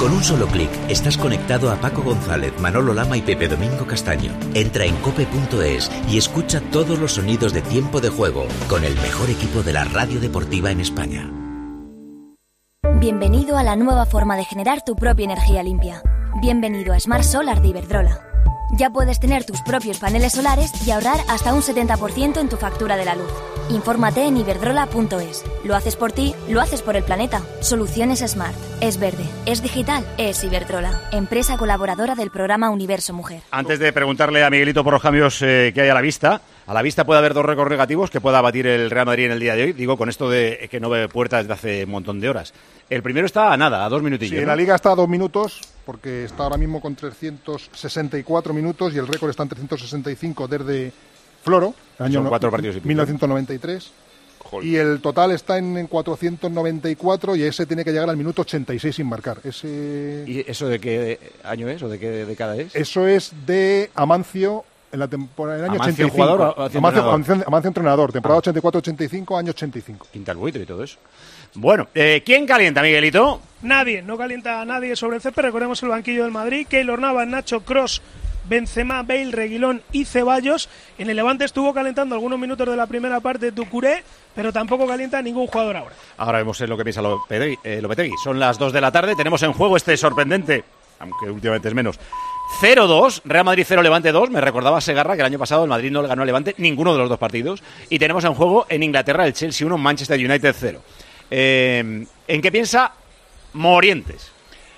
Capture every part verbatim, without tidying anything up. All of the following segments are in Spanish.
Con un solo clic estás conectado a Paco González, Manolo Lama y Pepe Domingo Castaño. Entra en cope punto es y escucha todos los sonidos de Tiempo de Juego con el mejor equipo de la radio deportiva en España. Bienvenido a la nueva forma de generar tu propia energía limpia. Bienvenido a Smart Solar de Iberdrola. Ya puedes tener tus propios paneles solares y ahorrar hasta un setenta por ciento en tu factura de la luz. Infórmate en iberdrola punto es. Lo haces por ti, lo haces por el planeta. Soluciones Smart. Es verde, es digital, es Iberdrola. Empresa colaboradora del programa Universo Mujer. Antes de preguntarle a Miguelito por los cambios eh, que hay a la vista, a la vista puede haber dos récords negativos que pueda batir el Real Madrid en el día de hoy. Digo, con esto de que no ve puerta desde hace un montón de horas. El primero está a nada, a dos minutillos. Sí, ¿no? la Liga está a dos minutos, porque está ahora mismo con trescientos sesenta y cuatro minutos y el récord está en trescientos sesenta y cinco desde Floro, año Son cuatro partidos y pico. mil novecientos noventa y tres. Joder. Y el total está en, en cuatrocientos noventa y cuatro y ese tiene que llegar al minuto ochenta y seis sin marcar. Ese... ¿Y eso de qué año es o de qué década es? Eso es de Amancio en la temporada del año ¿Amancio ochenta y cinco. jugador o Amancio Amancio, entrenador? Amancio, Amancio entrenador, temporada Ah. ochenta y cuatro ochenta y cinco, año ochenta y cinco. Quinta el buitre y todo eso. Bueno, eh, ¿quién calienta, Miguelito? Nadie, no calienta a nadie sobre el césped. Recordemos el banquillo del Madrid. Keylor Navas, Nacho, Kroos, Benzema, Bale, Reguilón y Ceballos. En el Levante estuvo calentando algunos minutos de la primera parte Doucouré, pero tampoco calienta ningún jugador ahora. Ahora vemos lo que piensa Lopetegui. Eh, Lopetegui. Son las dos de la tarde. Tenemos en juego este sorprendente, aunque últimamente es menos, cero dos, Real Madrid cero, Levante dos. Me recordaba Segarra que el año pasado el Madrid no le ganó al Levante ninguno de los dos partidos. Y tenemos en juego en Inglaterra el Chelsea uno, Manchester United cero. Eh, ¿En qué piensa Morientes?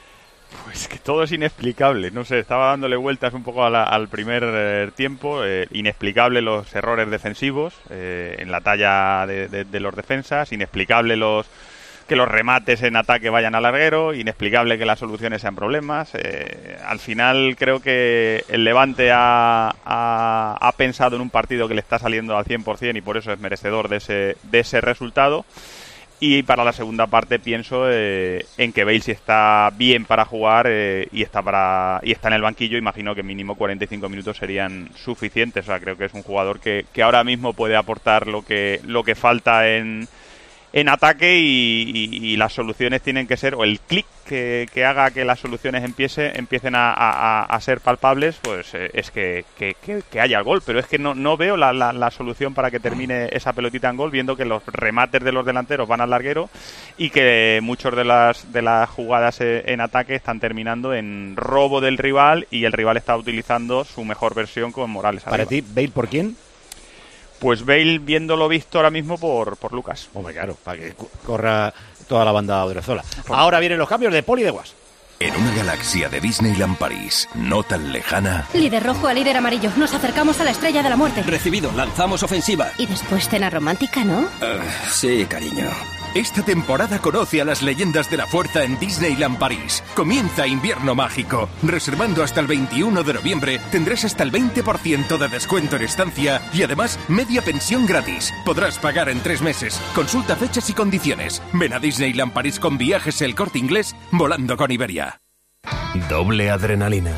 Pues que todo es inexplicable, no sé, estaba dándole vueltas un poco a la, al primer eh, tiempo, eh, inexplicable los errores defensivos eh, en la talla de, de, de los defensas, inexplicable los que los remates en ataque vayan al larguero, inexplicable que las soluciones sean problemas. Eh, al final creo que el Levante ha, ha, ha pensado en un partido que le está saliendo al cien por ciento y por eso es merecedor de ese, de ese resultado. Y para la segunda parte pienso eh, en que Bale sí está bien para jugar eh, y está para y está en el banquillo. Imagino que mínimo cuarenta y cinco minutos serían suficientes. O sea, creo que es un jugador que, que ahora mismo puede aportar lo que lo que falta en, en ataque y, y, y las soluciones tienen que ser, o el clic que, que haga que las soluciones empiece, empiecen a, a, a ser palpables, pues eh, es que, que, que, que haya el gol. Pero es que no, no veo la, la, la solución para que termine esa pelotita en gol, viendo que los remates de los delanteros van al larguero y que muchas de las, de las jugadas en ataque están terminando en robo del rival y el rival está utilizando su mejor versión con Morales arriba. Para ti, ¿Bale por quién? Pues Bale, viéndolo visto ahora mismo por, por Lucas. Hombre, claro, para que corra toda la banda Odriozola. Ahora vienen los cambios de Poli de Guas. En una galaxia de Disneyland París, no tan lejana... Líder rojo a líder amarillo. Nos acercamos a la estrella de la muerte. Recibido, lanzamos ofensiva. Y después cena romántica, ¿no? Uh, sí, cariño. Esta temporada conoce a las leyendas de la fuerza en Disneyland París. Comienza Invierno Mágico. Reservando hasta el veintiuno de noviembre, tendrás hasta el veinte por ciento de descuento en estancia y además media pensión gratis. Podrás pagar en tres meses. Consulta fechas y condiciones. Ven a Disneyland París con Viajes El Corte Inglés, volando con Iberia. Doble adrenalina.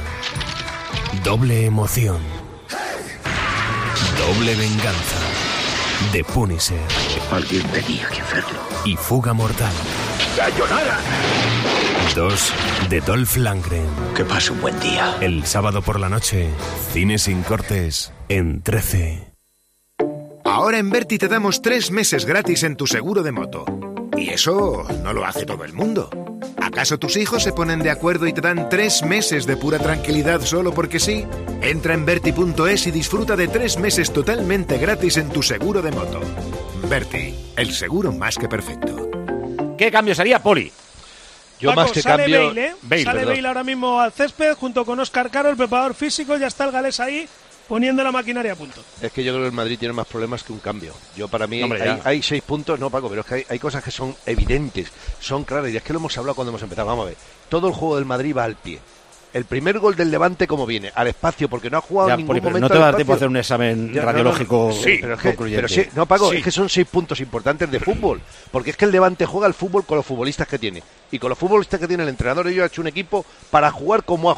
Doble emoción. Doble venganza. The Punisher. Alguien tenía que hacerlo. Y Fuga Mortal. ¡Sayonara! Dos de Dolph Lundgren. Que pase un buen día. El sábado por la noche, cine sin cortes en trece. Ahora en Berti te damos tres meses gratis en tu seguro de moto. Y eso no lo hace todo el mundo. ¿Acaso tus hijos se ponen de acuerdo y te dan tres meses de pura tranquilidad solo porque sí? Entra en Berti punto es y disfruta de tres meses totalmente gratis en tu seguro de moto. Berti, el seguro más que perfecto. ¿Qué cambio sería, Poli? Yo Paco, más que sale cambio... Bale, ¿eh? Bale, sale Bale ahora mismo al césped junto con Óscar Caro, el preparador físico. Ya está el galés ahí poniendo la maquinaria a punto. Es que yo creo que el Madrid tiene más problemas que un cambio. Yo para mí Hombre, hay, hay seis puntos, no Paco, pero es que hay, hay cosas que son evidentes, son claras, y es que lo hemos hablado cuando hemos empezado. Vamos a ver, todo el juego del Madrid va al pie. El primer gol del Levante, ¿cómo viene? Al espacio, porque no ha jugado ya, en ningún Poli, momento. No te va a dar tiempo a hacer un examen ya, radiológico no, no, no. Sí, pero es que, concluyente. Pero sí, no, Paco, sí. es que son seis puntos importantes de fútbol. Porque es que el Levante juega al fútbol con los futbolistas que tiene. Y con los futbolistas que tiene el entrenador, ellos ha hecho un equipo para jugar como ha jugado.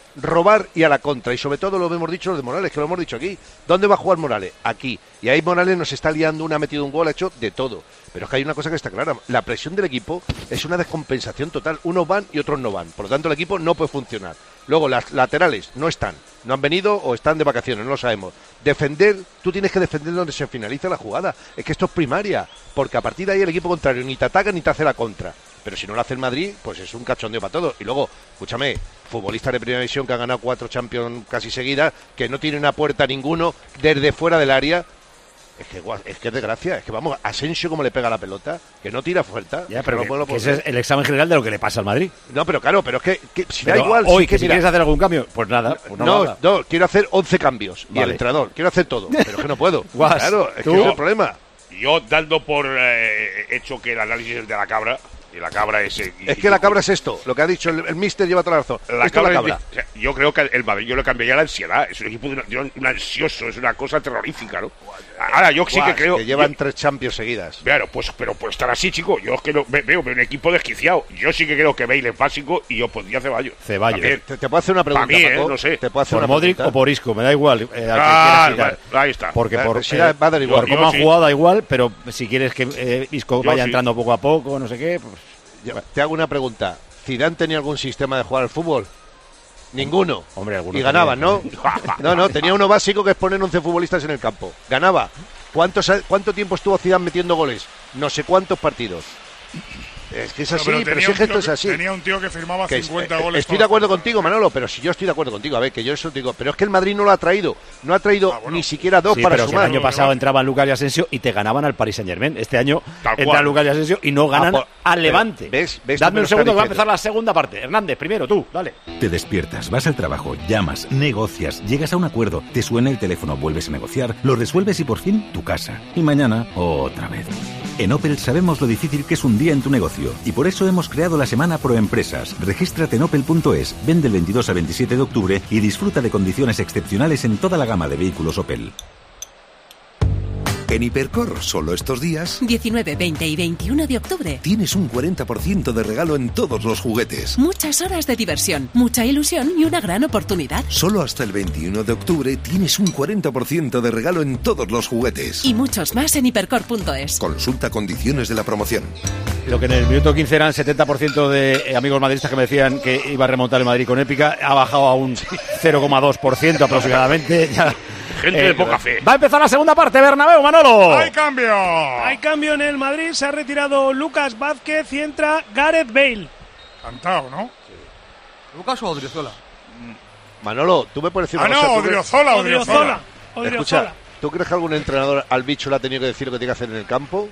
robar y a la contra. Y sobre todo lo hemos dicho los de Morales, que lo hemos dicho aquí. ¿Dónde va a jugar Morales? Aquí. Y ahí Morales nos está liando, una ha metido un gol, ha hecho de todo. Pero es que hay una cosa que está clara. La presión del equipo es una descompensación total. Unos van y otros no van. Por lo tanto, el equipo no puede funcionar. Luego, las laterales no están. No han venido o están de vacaciones, no lo sabemos. Defender, tú tienes que defender donde se finaliza la jugada. Es que esto es primaria. Porque a partir de ahí el equipo contrario ni te ataca ni te hace la contra. Pero si no lo hace el Madrid, pues es un cachondeo para todo. Y luego, escúchame, futbolistas de primera división que han ganado cuatro Champions casi seguidas, que no tienen a puerta ninguno desde fuera del área. Es que, es que es desgracia, es que vamos, Asensio como le pega la pelota, que no tira fuerte. Ya, pero que, que ese es el examen general de lo que le pasa al Madrid. No, pero claro, pero es que, que si pero da igual... Hoy, si que, que si mira, quieres hacer algún cambio, pues nada. Pues no, no, nada. no, quiero hacer once cambios. Vale. Y el entrenador, quiero hacer todo, pero es que no puedo. Guas, claro, es ¿tú? que ese es el problema. Yo dando por eh, hecho que el análisis es de la cabra, y la cabra es... Eh, es que la cabra es esto, lo que ha dicho el, el míster lleva toda la razón. La esto cabra, es la cabra. Es, o sea, yo creo que el Madrid yo le cambiaría la ansiedad, es un equipo de un, un ansioso, es una cosa terrorífica, ¿no? Ahora, yo sí Guas, que creo... Que llevan yo, tres Champions seguidas. Claro, pues, pero por estar así, chico, yo es que no, ve, veo, veo un equipo desquiciado. Yo sí que creo que Bale es básico y yo pondría Ceballos. Ceballos. Te, te puedo hacer una pregunta, Para mí, Paco, eh, no sé. ¿Te puedo hacer por una Modric pregunta? o por Isco, me da igual. Eh, al ah, que quieras vale, ahí está. Porque por, si da, va a dar igual. por cómo han sí. jugado da igual, pero si quieres que eh, Isco Yo vaya sí. entrando poco a poco, no sé qué, pues... Yo, te hago una pregunta. ¿Zidane tenía algún sistema de jugar al fútbol? Ninguno. Hombre, algunos y ganaban, ¿no? también. No, no, tenía uno básico que es poner once futbolistas en el campo. Ganaba. ¿Cuántos, ¿Cuánto tiempo estuvo Zidane metiendo goles? No sé cuántos partidos. Es que es así, pero, pero, pero si es que esto que, es así. Tenía un tío que firmaba Que cincuenta es, goles. Estoy de acuerdo contigo, Manolo, pero si yo estoy de acuerdo contigo, a ver, que yo eso te digo, pero es que el Madrid no lo ha traído, no ha traído ah, bueno. ni siquiera dos sí, para pero sumar. El año pasado entraban Lucas y Asensio y te ganaban al Paris Saint-Germain. Este año entran Lucas y Asensio y no ganan ah, por, al Levante. ¿Ves? ¿Ves Dame un segundo que va a empezar la segunda parte. Hernández, primero tú, dale. Te despiertas, vas al trabajo, llamas, negocias, llegas a un acuerdo, te suena el teléfono, vuelves a negociar, lo resuelves y por fin tu casa. Y mañana, otra vez. En Opel sabemos lo difícil que es un día en tu negocio y por eso hemos creado la Semana Pro Empresas. Regístrate en opel punto es, vende el veintidós al veintisiete de octubre y disfruta de condiciones excepcionales en toda la gama de vehículos Opel. En Hipercor, solo estos días... diecinueve, veinte y veintiuno de octubre. Tienes un cuarenta por ciento de regalo en todos los juguetes. Muchas horas de diversión, mucha ilusión y una gran oportunidad. Solo hasta el veintiuno de octubre tienes un cuarenta por ciento de regalo en todos los juguetes. Y muchos más en hipercor punto es. Consulta condiciones de la promoción. Lo que en el minuto quince eran setenta por ciento de amigos madridistas que me decían que iba a remontar el Madrid con épica, ha bajado a un cero coma dos por ciento aproximadamente. Ya. Gente eh, de poca fe. Va a empezar la segunda parte, Bernabéu, Manolo. ¡Hay cambio! Hay cambio en el Madrid, se ha retirado Lucas Vázquez y entra Gareth Bale. Cantado, ¿no? Sí. ¿Lucas o Odriozola? Manolo, tú me puedes decir Ah, una no, cosa. Odriozola, Odriozola. Escucha, ¿tú crees que algún entrenador al bicho le ha tenido que decir lo que tiene que hacer en el campo?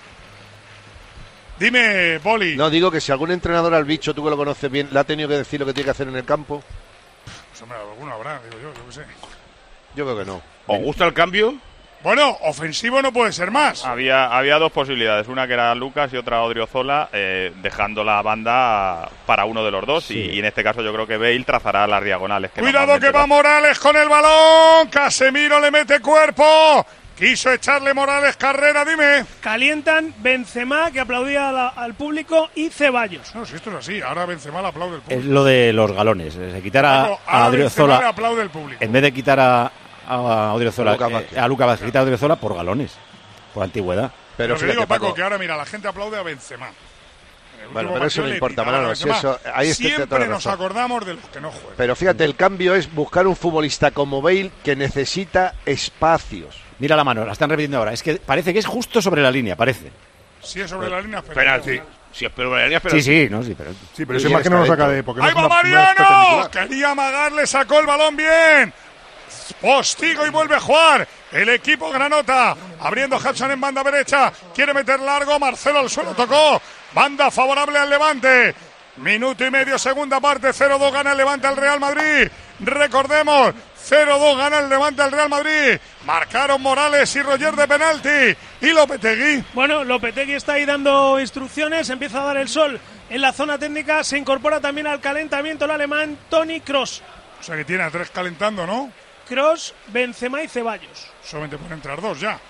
Dime, Poli. No, digo que si algún entrenador al bicho, tú que lo conoces bien, le ha tenido que decir lo que tiene que hacer en el campo. Pues hombre, alguno habrá, digo yo, yo qué sé. Yo creo que no. ¿Os gusta el cambio? Bueno, ofensivo no puede ser más. Había, había dos posibilidades, una que era Lucas y otra Odriozola, eh, dejando la banda para uno de los dos. Sí. Y, y en este caso yo creo que Bale trazará las diagonales. Que Cuidado que va Morales con el balón. Casemiro le mete cuerpo. Quiso echarle Morales carrera, dime. Calientan Benzema, que aplaudía a la, al público, y Ceballos. No, si esto es así, ahora Benzema le aplaude el público. Es lo de los galones, se quitará Paco, a Odriozola. Le aplaude el público. En vez de quitar a, a Odriozola, Luka eh, a Lucas Vázquez, quita a Odriozola por galones, por antigüedad. Pero lo que digo, Paco, Paco, que ahora mira, la gente aplaude a Benzema. Bueno, pero eso no importa, Manolo. Si eso, ahí siempre nos acordamos de los que no juegan. Pero fíjate, el cambio es buscar un futbolista como Bale que necesita espacios. Mira la mano, la están repitiendo ahora. Es que parece que es justo sobre la línea, parece. Si es sobre la línea, penalti. Si es sobre la línea, penalti. Sí, sí, no, sí, pero... Sí, pero ese marque no lo saca de... ¡Ahí va Mariano! Quería amagar, le sacó el balón bien. Postigo y vuelve a jugar el equipo granota, abriendo Hudson en banda derecha, quiere meter largo, Marcelo al suelo, tocó, banda favorable al Levante, minuto y medio, segunda parte, cero dos gana el Levante al Real Madrid, recordemos, cero dos gana el Levante al Real Madrid, marcaron Morales y Roger de penalti, y Lopetegui. Bueno, Lopetegui está ahí dando instrucciones, empieza a dar el sol en la zona técnica, se incorpora también al calentamiento el alemán Toni Kroos. O sea que tiene a tres calentando, ¿no? Kroos, Benzema y Ceballos. Solamente pueden entrar dos ya.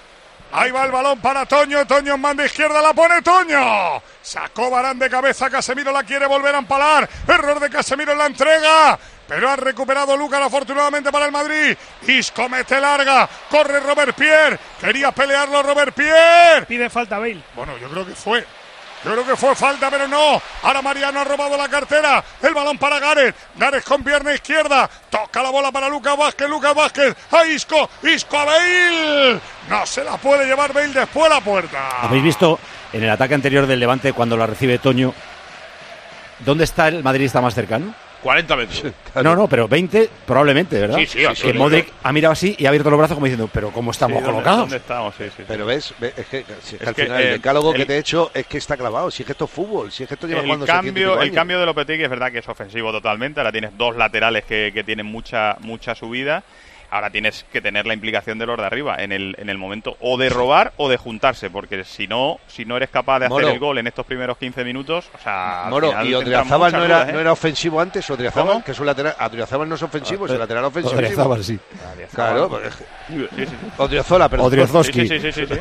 Ahí va el balón para Toño. Toño en banda izquierda, la pone Toño. Sacó Varane de cabeza. Casemiro la quiere volver a empalar. Error de Casemiro en la entrega. Pero ha recuperado Lucas afortunadamente para el Madrid. Isco mete larga. Corre Robert Pierre. Quería pelearlo Robert Pierre. Pide falta Bale. Bueno, yo creo que fue. Yo creo que fue falta, pero no. Ahora Mariano ha robado la cartera. El balón para Gareth. Gareth con pierna izquierda. Toca la bola para Lucas Vázquez. Lucas Vázquez. A Isco. Isco a Bale. No se la puede llevar Bale después a la puerta. ¿Habéis visto en el ataque anterior del Levante cuando la recibe Toño? ¿Dónde está el madridista más cercano? cuarenta metros. No, no, pero veinte probablemente, ¿verdad? Sí, sí, que Modric ha mirado así y ha abierto los brazos como diciendo, pero ¿cómo estamos sí, colocados? ¿Dónde estamos? Sí, sí, sí. Pero ves, ves, es que, si es que es al que, final eh, el decálogo el, que te he hecho es que está clavado. Si es que esto es fútbol, si es que esto lleva jugando el cambio, el cambio de Lopetegui es verdad que es ofensivo totalmente. Ahora tienes dos laterales que, que tienen mucha mucha subida. Ahora tienes que tener la implicación de los de arriba en el en el momento o de robar o de juntarse, porque si no si no eres capaz de hacer Moro. el gol en estos primeros quince minutos, o sea, al Moro, final y tendrás Odriozábal muchas no era, dudas, ¿eh? no era ofensivo antes, Odriozábal, ¿Cómo? que es un lateral. Odriozábal no es ofensivo, es Ah, el lateral ofensivo. Odriozábal, sí. Claro, pues, sí, sí, sí. Odriozola, perdón. Odriozowski. Sí, sí, sí, sí, sí.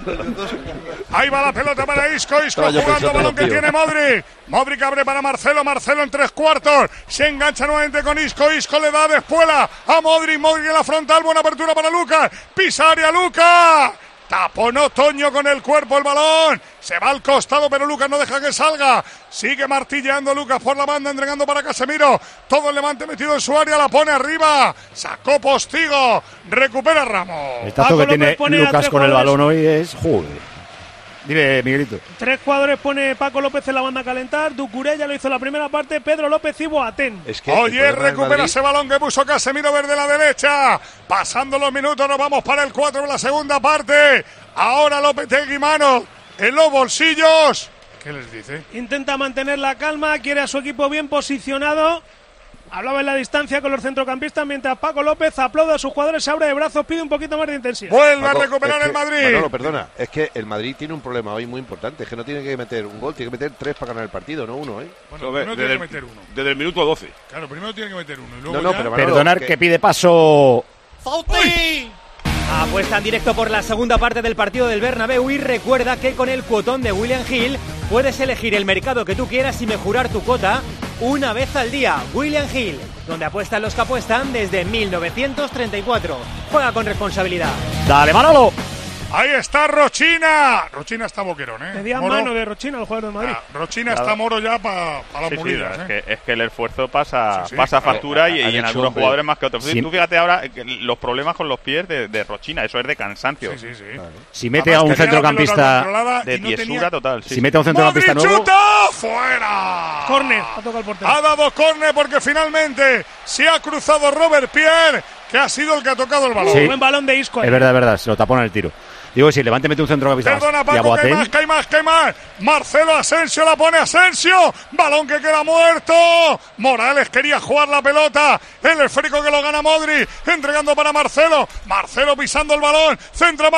Ahí va la pelota para Isco. Isco Estaba yo jugando, pensando, balón que tío. tiene Modric. Modric abre para Marcelo. Marcelo en tres cuartos. Se engancha nuevamente con Isco. Isco le da de espuela a Modric. Modric en la frontal. Buena apertura para Lucas. Pisa área Lucas. Taponó Toño con el cuerpo el balón. Se va al costado, pero Lucas no deja que salga. Sigue martilleando Lucas por la banda, entregando para Casemiro. Todo el Levante metido en su área, la pone arriba. Sacó Postigo. Recupera Ramos. El tazo Paco que tiene López pone a Lucas tres con el jugadores. balón hoy es... Joder. Dime, Miguelito. Tres jugadores pone Paco López en la banda a calentar. Ducuré ya lo hizo la primera parte. Pedro López y Boateng. Es que Oye, el problema del recupera Madrid- ese balón que puso Casemiro desde la derecha. Pasando los minutos, nos vamos para el cuatro de la segunda parte. Ahora Lopetegui, mano en los bolsillos. ¿Qué les dice? Intenta mantener la calma, quiere a su equipo bien posicionado. Hablaba en la distancia con los centrocampistas mientras Paco López aplaude a sus jugadores, se abre de brazos, pide un poquito más de intensidad. Vuelve Paco, a recuperar es que- el Madrid. Manolo, perdona, es que el Madrid tiene un problema hoy muy importante, es que no tiene que meter un gol, tiene que meter tres para ganar el partido, no uno, ¿eh? Bueno, Eso, primero desde, tiene el, que meter uno. desde el minuto doce. Claro, primero tiene que meter uno. Y luego No, no, ya- pero Manolo, Perdonar que- que pide paso... ¡Fauti! Apuesta en directo por la segunda parte del partido del Bernabéu y recuerda que con el cuotón de William Hill puedes elegir el mercado que tú quieras y mejorar tu cuota una vez al día. William Hill, donde apuestan los que apuestan desde mil novecientos treinta y cuatro. Juega con responsabilidad. ¡Dale, Manolo! Ahí está Rochina. Rochina está boquerón, ¿eh? Pedía Moro. mano de Rochina al jugador de Madrid. Ah, Rochina Claro. está Moro ya para las Sí, sí, mulidas, es, ¿eh? que, es que el esfuerzo pasa, Sí, sí, pasa claro. factura y, Han y en hecho algunos un- jugadores más que otros. Sí. Tú fíjate ahora eh, que los problemas con los pies de, de Rochina, eso es de cansancio, Sí, sí, sí. Si mete Además, a un tenía la pelota centrocampista... controlada de y no tiesura tenía- total. sí, Si sí. mete a un centrocampista ¡Modric nuevo... chuta! ¡Fuera! Córner, ha tocado el portero. Ha dado córner porque finalmente se ha cruzado Robert Pierre, que ha sido el que ha tocado el balón. Sí. Buen balón de Isco. ahí. Es verdad, es verdad, se lo tapó en el tiro. Digo, si el Levante mete un centrocampista más Perdona, y a Paco, que hay Boateng... más, que hay más, que hay más. Marcelo Asensio la pone Asensio. Balón que queda muerto. Morales quería jugar la pelota. El esférico que lo gana Modric. Entregando para Marcelo. Marcelo pisando el balón. Centra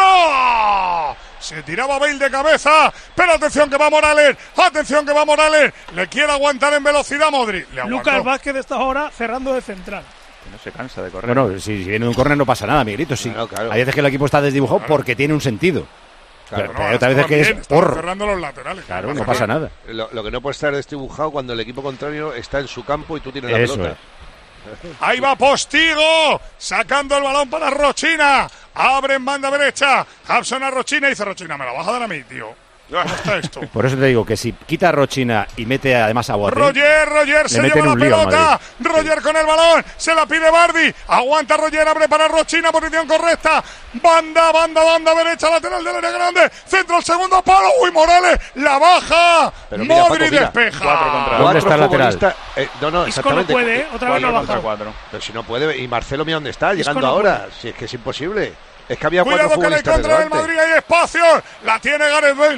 Marcelo. Se tiraba Bale de cabeza. Pero atención que va Morales. Atención que va Morales. Le quiere aguantar en velocidad Modric. Le aguantó. Lucas Vázquez está ahora cerrando de central. Que no se cansa de correr. Bueno, si, si viene de un córner no pasa nada, Miguelito. Sí. Claro, claro. Hay veces que el equipo está desdibujado porque tiene un sentido. Claro, pero No, pero hay otras estaban veces que bien, es estaban porro. cerrando los laterales. Claro, no pasa nada. Lo, lo que no puede estar desdibujado cuando el equipo contrario está en su campo y tú tienes la Eso pelota. es. Ahí va Postigo, sacando el balón para Rochina. Abre en banda derecha. Hudson a Rochina y dice Rochina, me la vas a dar a mí, tío. ¿Cómo está esto? Por eso te digo que si quita a Rochina y mete además a Boateng... Roger, Roger se meten lleva la un lío al pelota. Roger con el balón. Se la pide Bardi. Aguanta Roger, abre para Rochina. Posición correcta. Banda, banda, banda derecha, lateral del área grande. Centro al segundo palo. Uy, Morales la baja. Pero mira, Modric Paco, mira. despeja. Cuatro contra ¿Dónde está el lateral? futbolistas- eh, no, no, Isco no exactamente. puede, ¿eh? Otra vez no ha Cuatro contra bajado. cuatro. Pero si no puede, y Marcelo mira dónde está, llegando no ahora. Si es que es imposible. Es que había Cuidado cuatro que en el futbolistas contra del delante. Madrid hay espacio. La tiene Gareth Bale.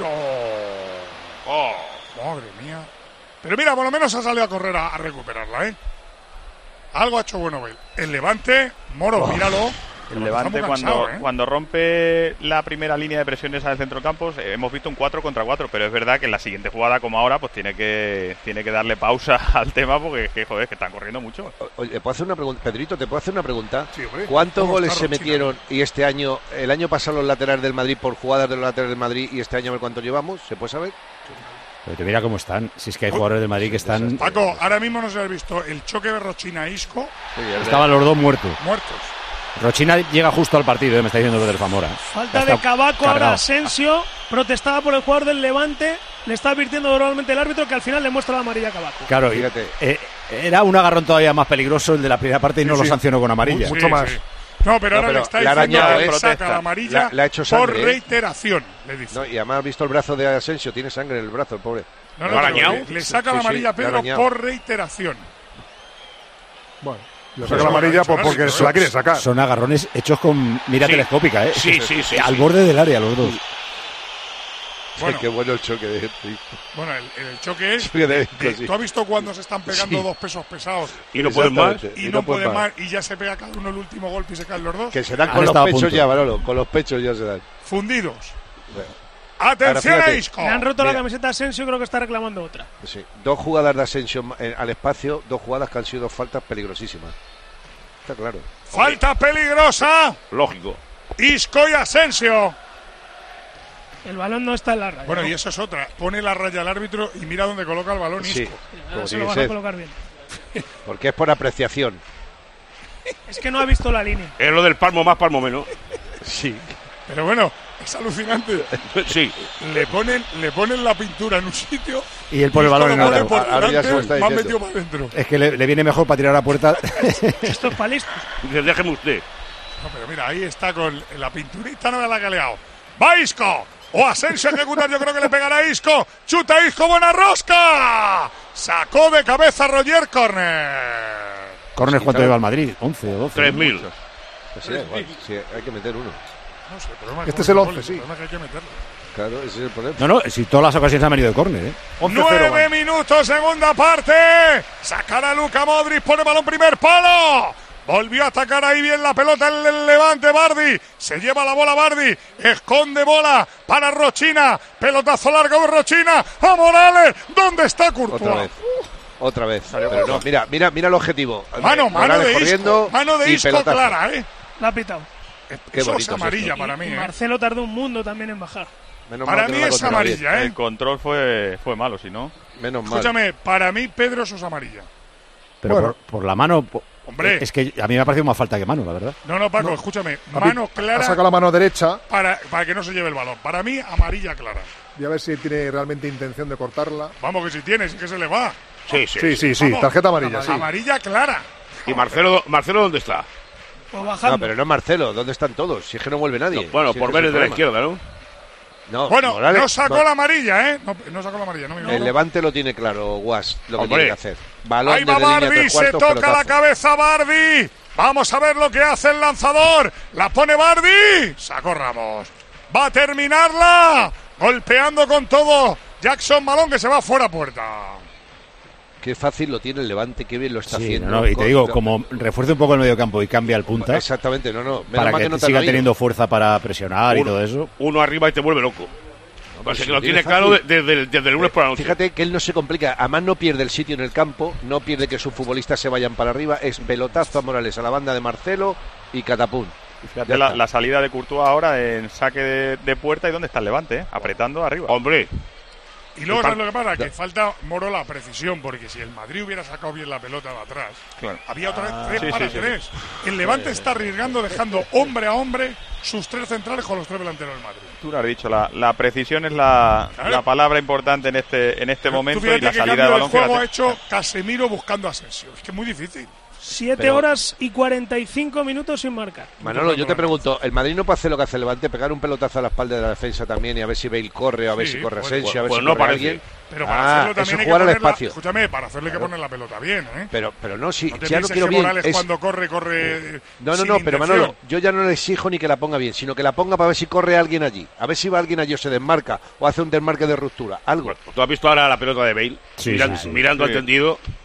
Oh, oh, madre mía. Pero mira, por lo menos ha salido a correr a, a recuperarla, ¿eh? Algo ha hecho bueno Bale. El Levante, Moro, Oh. míralo. El Levante cuando, cansado, ¿eh? cuando rompe la primera línea de presión esa del centro del campo, eh, hemos visto un cuatro contra cuatro, pero es verdad que en la siguiente jugada, como ahora, pues tiene que tiene que darle pausa al tema porque, que, joder, que están corriendo mucho. Oye, ¿puedo hacer una pregunta? Pedrito, ¿te puedo hacer una pregunta? Sí, hombre. ¿Cuántos ¿Cómo goles está se Rochina? metieron y este año, el año pasado los laterales del Madrid por jugadas de los laterales del Madrid y este año a ver cuánto llevamos? ¿Se puede saber? Pero te mira cómo están. Si es que hay jugadores del Madrid que están... Paco, ahora mismo no se ha visto el choque de Rochina-Isco. Estaban los dos muertos. Muertos. Rochina llega justo al partido, ¿eh? Me está diciendo Pedro Zamora. Falta Ya de está Cabaco, cargado. ahora Asensio, protestada por el jugador del Levante. Le está advirtiendo normalmente el árbitro que al final le muestra la amarilla a Cabaco. Claro, y, eh, era un agarrón todavía más peligroso el de la primera parte y no Sí, lo sí. sancionó con amarilla. Mucho más. No, pero No, ahora pero le está le ha diciendo arañado, que ¿eh? le saca Protesta. la amarilla Le ha- le ha hecho por sangre, ¿eh? reiteración, le dice. No, y además ha visto el brazo de Asensio, tiene sangre en el brazo, el pobre. No, no, pero le, le saca Sí, la sí, amarilla a le ha Pedro arañado. por reiteración. Bueno, le saca la amarilla Eso, pues porque eso, se la quiere sacar. Son agarrones hechos con mira Sí. telescópica, ¿eh? Sí, sí, sí, Al sí. borde del área, los dos. Bueno. Qué bueno el choque de Bueno, el, el choque es. Choque de- de- sí. ¿Tú has visto cuando se están pegando Sí. dos pesos pesados? Y no pueden más. Exactamente. Y, no pueden más. Y ya se pega cada uno el último golpe y se caen los dos. Que se dan Han con los estado a pechos punto. ya, Manolo, con los pechos ya se dan. Fundidos. Bueno, Atención Ahora, a fíjate. Isco. Le han roto Mira. la camiseta a Asensio, creo que está reclamando otra. sí. Dos jugadas de Asensio eh, al espacio, dos jugadas que han sido dos faltas peligrosísimas. Está claro. Falta peligrosa. Lógico. Isco y Asensio. El balón no está en la raya. Bueno, ¿no? y eso es otra. Pone la raya al árbitro y mira dónde coloca el balón Sí, Isco. Ahora como se tiene lo que van a ser. colocar bien. Porque es por apreciación. Es que no ha visto la línea. Es lo del palmo más, palmo menos. Sí. Pero bueno, es alucinante. Sí. Le ponen, le ponen la pintura en un sitio Y él pone el balón en lo pone otro. por Ahora ya se lo delante, está más diciendo. metido para adentro. Es que le, le viene mejor para tirar a puerta. Esto es palista. Dice, déjeme usted. No, pero mira, ahí está con la pinturita, no me la ha caleado. ¡Va Isco! O Asensio a ejecutar, yo creo que le pegará a Isco. ¡Chuta Isco, buena rosca! Sacó de cabeza Roger Corner. Corners, Sí, ¿cuánto claro. lleva el Madrid? once o doce. Tres mil. Pues sí, da igual, sí, hay que meter uno. No sé, el problema Este con es el gol, once, sí. problema es que hay que meterlo. Claro, ese es el problema. No, no, si todas las ocasiones han venido de córner, ¿eh? Nueve minutos, segunda parte. Sacará Luka Modric, pone balón primer palo. Volvió a atacar ahí bien la pelota el, el Levante. Bardi se lleva la bola Bardi, esconde bola para Rochina, pelotazo largo de Rochina a Morales. ¿Dónde está Courtois? Otra vez. Otra vez. Pero no, mira, mira, mira el objetivo. Mano, mano Morales de corriendo Isco, mano de y Isco pelotazo. clara, ¿eh? La ha pitado. Qué Eso bonito es es amarilla esto. para mí, Y ¿eh? Marcelo tardó un mundo también en bajar. Menos Para mal que mí no la es controla bien. amarilla, ¿eh? El control fue, fue malo, si no. Menos mal. Escúchame, para mí Pedro eso es amarilla. Pero Bueno. por, por la mano. po- Hombre. Es que a mí me ha parecido más falta que mano, la verdad. No, no, Paco, No. escúchame, Ha mano pi- Ha clara sacado la mano derecha para, para que no se lleve el balón. Para mí, amarilla clara. y a ver si tiene realmente intención de cortarla. Vamos, que si tiene, sí que se le va. Sí, sí. Sí, sí, sí, Vamos. tarjeta amarilla, sí. Amarilla clara. ¿Y Marcelo, Marcelo dónde está? Pues bajando. No, pero no es Marcelo. ¿Dónde están todos? Si es que no vuelve nadie. No, bueno, Si es por que es ver el de la problema. izquierda, ¿no? No, Bueno, Morales- no sacó no, la amarilla, ¿eh? No, no sacó la amarilla, no me El equivoco. Levante lo tiene claro, Guas, lo que Hombre. tiene que hacer. Balón Ahí va desde línea Bardi, tres se cuartos, toca la pelotazo. cabeza Bardi. Vamos a ver lo que hace el lanzador. La pone Bardi. Sacó Ramos. Va a terminarla. Golpeando con todo. Jackson Malón que se va fuera puerta. Qué fácil lo tiene el Levante, qué bien lo está Sí, haciendo. no, no, y te Con- digo, como refuerce un poco el medio campo y cambia el punta, Exactamente, no, no. Menos para mal que, que no te han siga oído. teniendo fuerza para presionar y Uno- todo eso. Uno arriba y te vuelve loco. Parece si que lo lo tiene tiene claro de- fácil. desde el, desde el lunes por la noche. Fíjate que él no se complica, además no pierde el sitio en el campo, no pierde que sus futbolistas se vayan para arriba, es pelotazo a Morales a la banda de Marcelo y catapum. Fíjate Ya la, está. la salida de Courtois ahora en saque de, de puerta y dónde está el Levante, ¿eh? Apretando arriba. Hombre, Y luego, ¿sabes lo que pasa? Que falta, Moro, la precisión, porque si el Madrid hubiera sacado bien la pelota de atrás, Claro. había otra vez Ah, tres sí, para sí, sí, tres. El Levante está arriesgando, dejando hombre a hombre sus tres centrales con los tres delanteros del Madrid. Tú lo has dicho, la, la precisión es la, Claro. la palabra importante en este en este Tú momento y fíjate la qué salida cambio de de balón. juego ha fíjate. hecho Casemiro buscando a Asensio. Es que es muy difícil. Siete Pero- horas y cuarenta y cinco minutos sin marcar. Manolo, yo te pregunto, ¿el Madrid no puede hacer lo que hace el Levante? Pegar un pelotazo a la espalda de la defensa también y a ver si Bale corre, o a ver Sí, si corre pues- Asensio, a ver pues si no corre parece. alguien. Pero para Ah, hacerlo eso también es hay que jugar al poner la- espacio. Escúchame, para hacerle hay que Claro. poner la pelota bien, ¿eh? Pero, pero no, si No te ya no pienses quiero que bien. Morales es- cuando corre, corre. No, no, sin no, pero intención. Manolo, yo ya no le exijo ni que la ponga bien, sino que la ponga para ver si corre alguien allí. A ver si va alguien allí o se desmarca o hace un desmarque de ruptura. Algo. tú has visto ahora la pelota de Bale, Sí, Miran- sí, sí. mirando Sí. al tendido.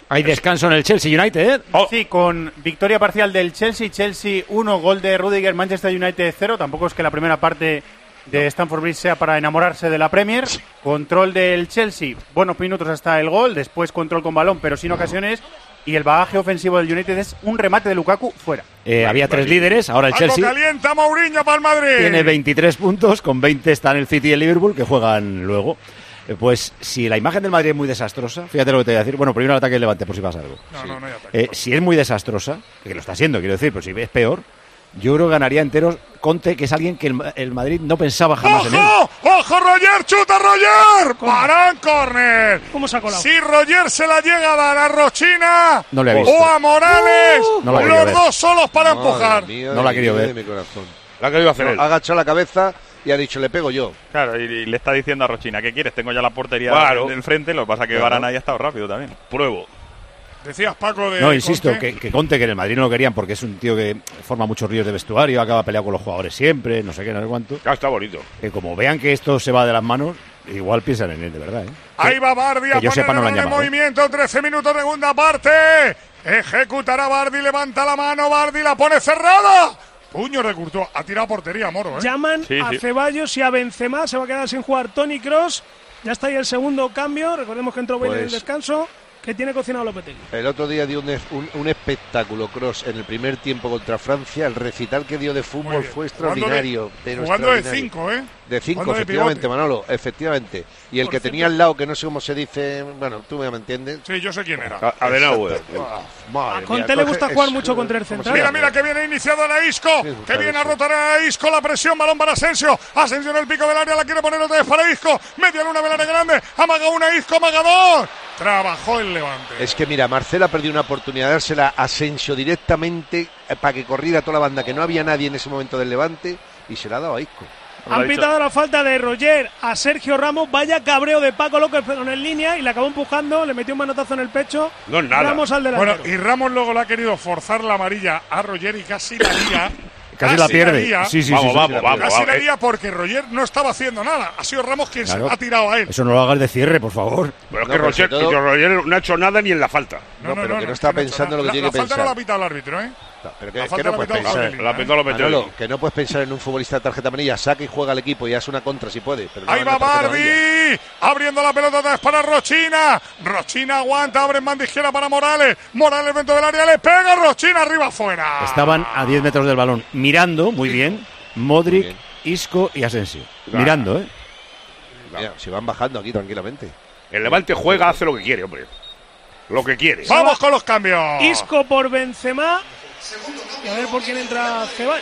Hay descanso en el Chelsea United, ¿eh? Oh. Sí, con victoria parcial del Chelsea. Chelsea uno, gol de Rudiger, Manchester United cero. Tampoco es que la primera parte de Stamford Bridge sea para enamorarse de la Premier. Control del Chelsea, buenos minutos hasta el gol. Después control con balón, pero sin ocasiones. Y el bagaje ofensivo del United es un remate de Lukaku fuera. Eh, había tres líderes, ahora el Paco Chelsea calienta Mourinho para el Madrid. tiene veintitrés puntos, con veinte están el City y el Liverpool, que juegan luego. Eh, pues si la imagen del Madrid es muy desastrosa, fíjate lo que te voy a decir. Bueno, primero el ataque del Levante, por si pasa algo. No, sí. no, no hay ataque. Eh, si es muy desastrosa, que lo está siendo, quiero decir, pero si es peor, yo creo que ganaría enteros Conte, que es alguien que el, el Madrid no pensaba jamás en él. ¡Ojo! ¡Ojo, Roger! ¡Chuta, Roger! ¡Parán, córner! ¿Cómo se ha colado? Si Roger se la llega a dar a Rochina no le ha visto. o a Morales, uh, no los dos solos para Madre empujar. Mía, no la ha querido ver. Mi corazón. La ha querido hacer no, él. Ha agachado la cabeza y ha dicho, le pego yo. Claro, y, y le está diciendo a Rochina, ¿qué quieres? Tengo ya la portería claro. de enfrente, lo que pasa es que Claro. Varane ahí ha estado rápido también. Pruebo. Decías, Paco, de No, insisto, Conte. que, que Conte, que en el Madrid no lo querían porque es un tío que forma muchos ríos de vestuario, acaba peleado con los jugadores siempre, no sé qué, no sé cuánto. Ah, está bonito. Que como vean que esto se va de las manos, igual piensan en él, de verdad, ¿eh? Ahí Que- va Bardi a que yo poner sepa, no lo han en llamado, ¿eh? movimiento, trece minutos, segunda parte. Ejecutará Bardi, levanta la mano, Bardi la pone cerrada. Puño de Courtois, ha tirado a portería, Moro, ¿eh? Llaman Sí, a sí. Ceballos y a Benzema, se va a quedar sin jugar Toni Kroos. Ya está ahí el segundo cambio, recordemos que entró Bale en el Pues- descanso, que tiene cocinado Lopetegui. El otro día dio un, un, un espectáculo Cross en el primer tiempo contra Francia. El recital que dio de fútbol fue extraordinario. pero Jugando de extraordinario. cinco, ¿eh? De cinco, Jugando de efectivamente, pivote. Manolo, efectivamente. Y el Por que cierto- tenía al lado, que no sé cómo se dice, bueno, tú me entiendes. Sí, yo sé quién era. A- Adenauer. Ah, madre A mía, Conte le coge- gusta jugar es- mucho contra el ¿cómo se central. Mira, llama? mira que viene iniciado la Isco, Sí, que viene a eso. rotar a Isco, la presión, balón para Asensio, Asensio en el pico del área, la quiere poner otra vez para Isco, media luna del área grande, amaga una Isco, amaga dos, trabajó el Levante. Es que mira, Marcela perdió una oportunidad de dársela a Asensio directamente eh, para que corriera toda la banda, que no había nadie en ese momento del Levante, y se la ha dado a Isco. Lo ha Han dicho. pitado la falta de Roger a Sergio Ramos. Vaya cabreo de Paco López en línea y le acabó empujando. Le metió un manotazo en el pecho. No es nada. Ramos al delantero. Bueno, y Ramos luego le ha querido forzar la amarilla a Roger y casi la lía. Casi la pierde. lía, Sí, sí, Vamos, sí, sí, vamos, sí, vamos. Casi la eh. lía porque Roger no estaba haciendo nada. Ha sido Ramos quien Claro. se ha tirado a él. Eso no lo hagas de cierre, por favor. Pero es No, que pero Roger, sobre todo- que Roger no ha hecho nada ni en la falta. No, pero que no está que pensando lo que la, tiene la que falta no la ha pensar. pitado el árbitro, ¿eh? No, pero La que, que falta no la puedes ha pitado pensar. Gabriel, La ¿eh? pitó Lopetegui. Manolo, que no puedes pensar en un futbolista de tarjeta amarilla, saca y juega al equipo y hace una contra si puede. Pero no Ahí una va tarjeta amarilla. Bardi, abriendo la pelota otra vez para Rochina. Rochina aguanta, abre en banda izquierda para Morales. Morales dentro del área, le pega Rochina arriba afuera. Estaban a diez metros del balón, mirando, muy bien, Modric, Bien. Isco y Asensio. Claro. Mirando, ¿eh? Mira, se van bajando aquí tranquilamente. El Levante juega, hace lo que quiere, hombre. Lo que quiere. Vamos con los cambios. Isco por Benzema. Y a ver por quién entra Ceballos.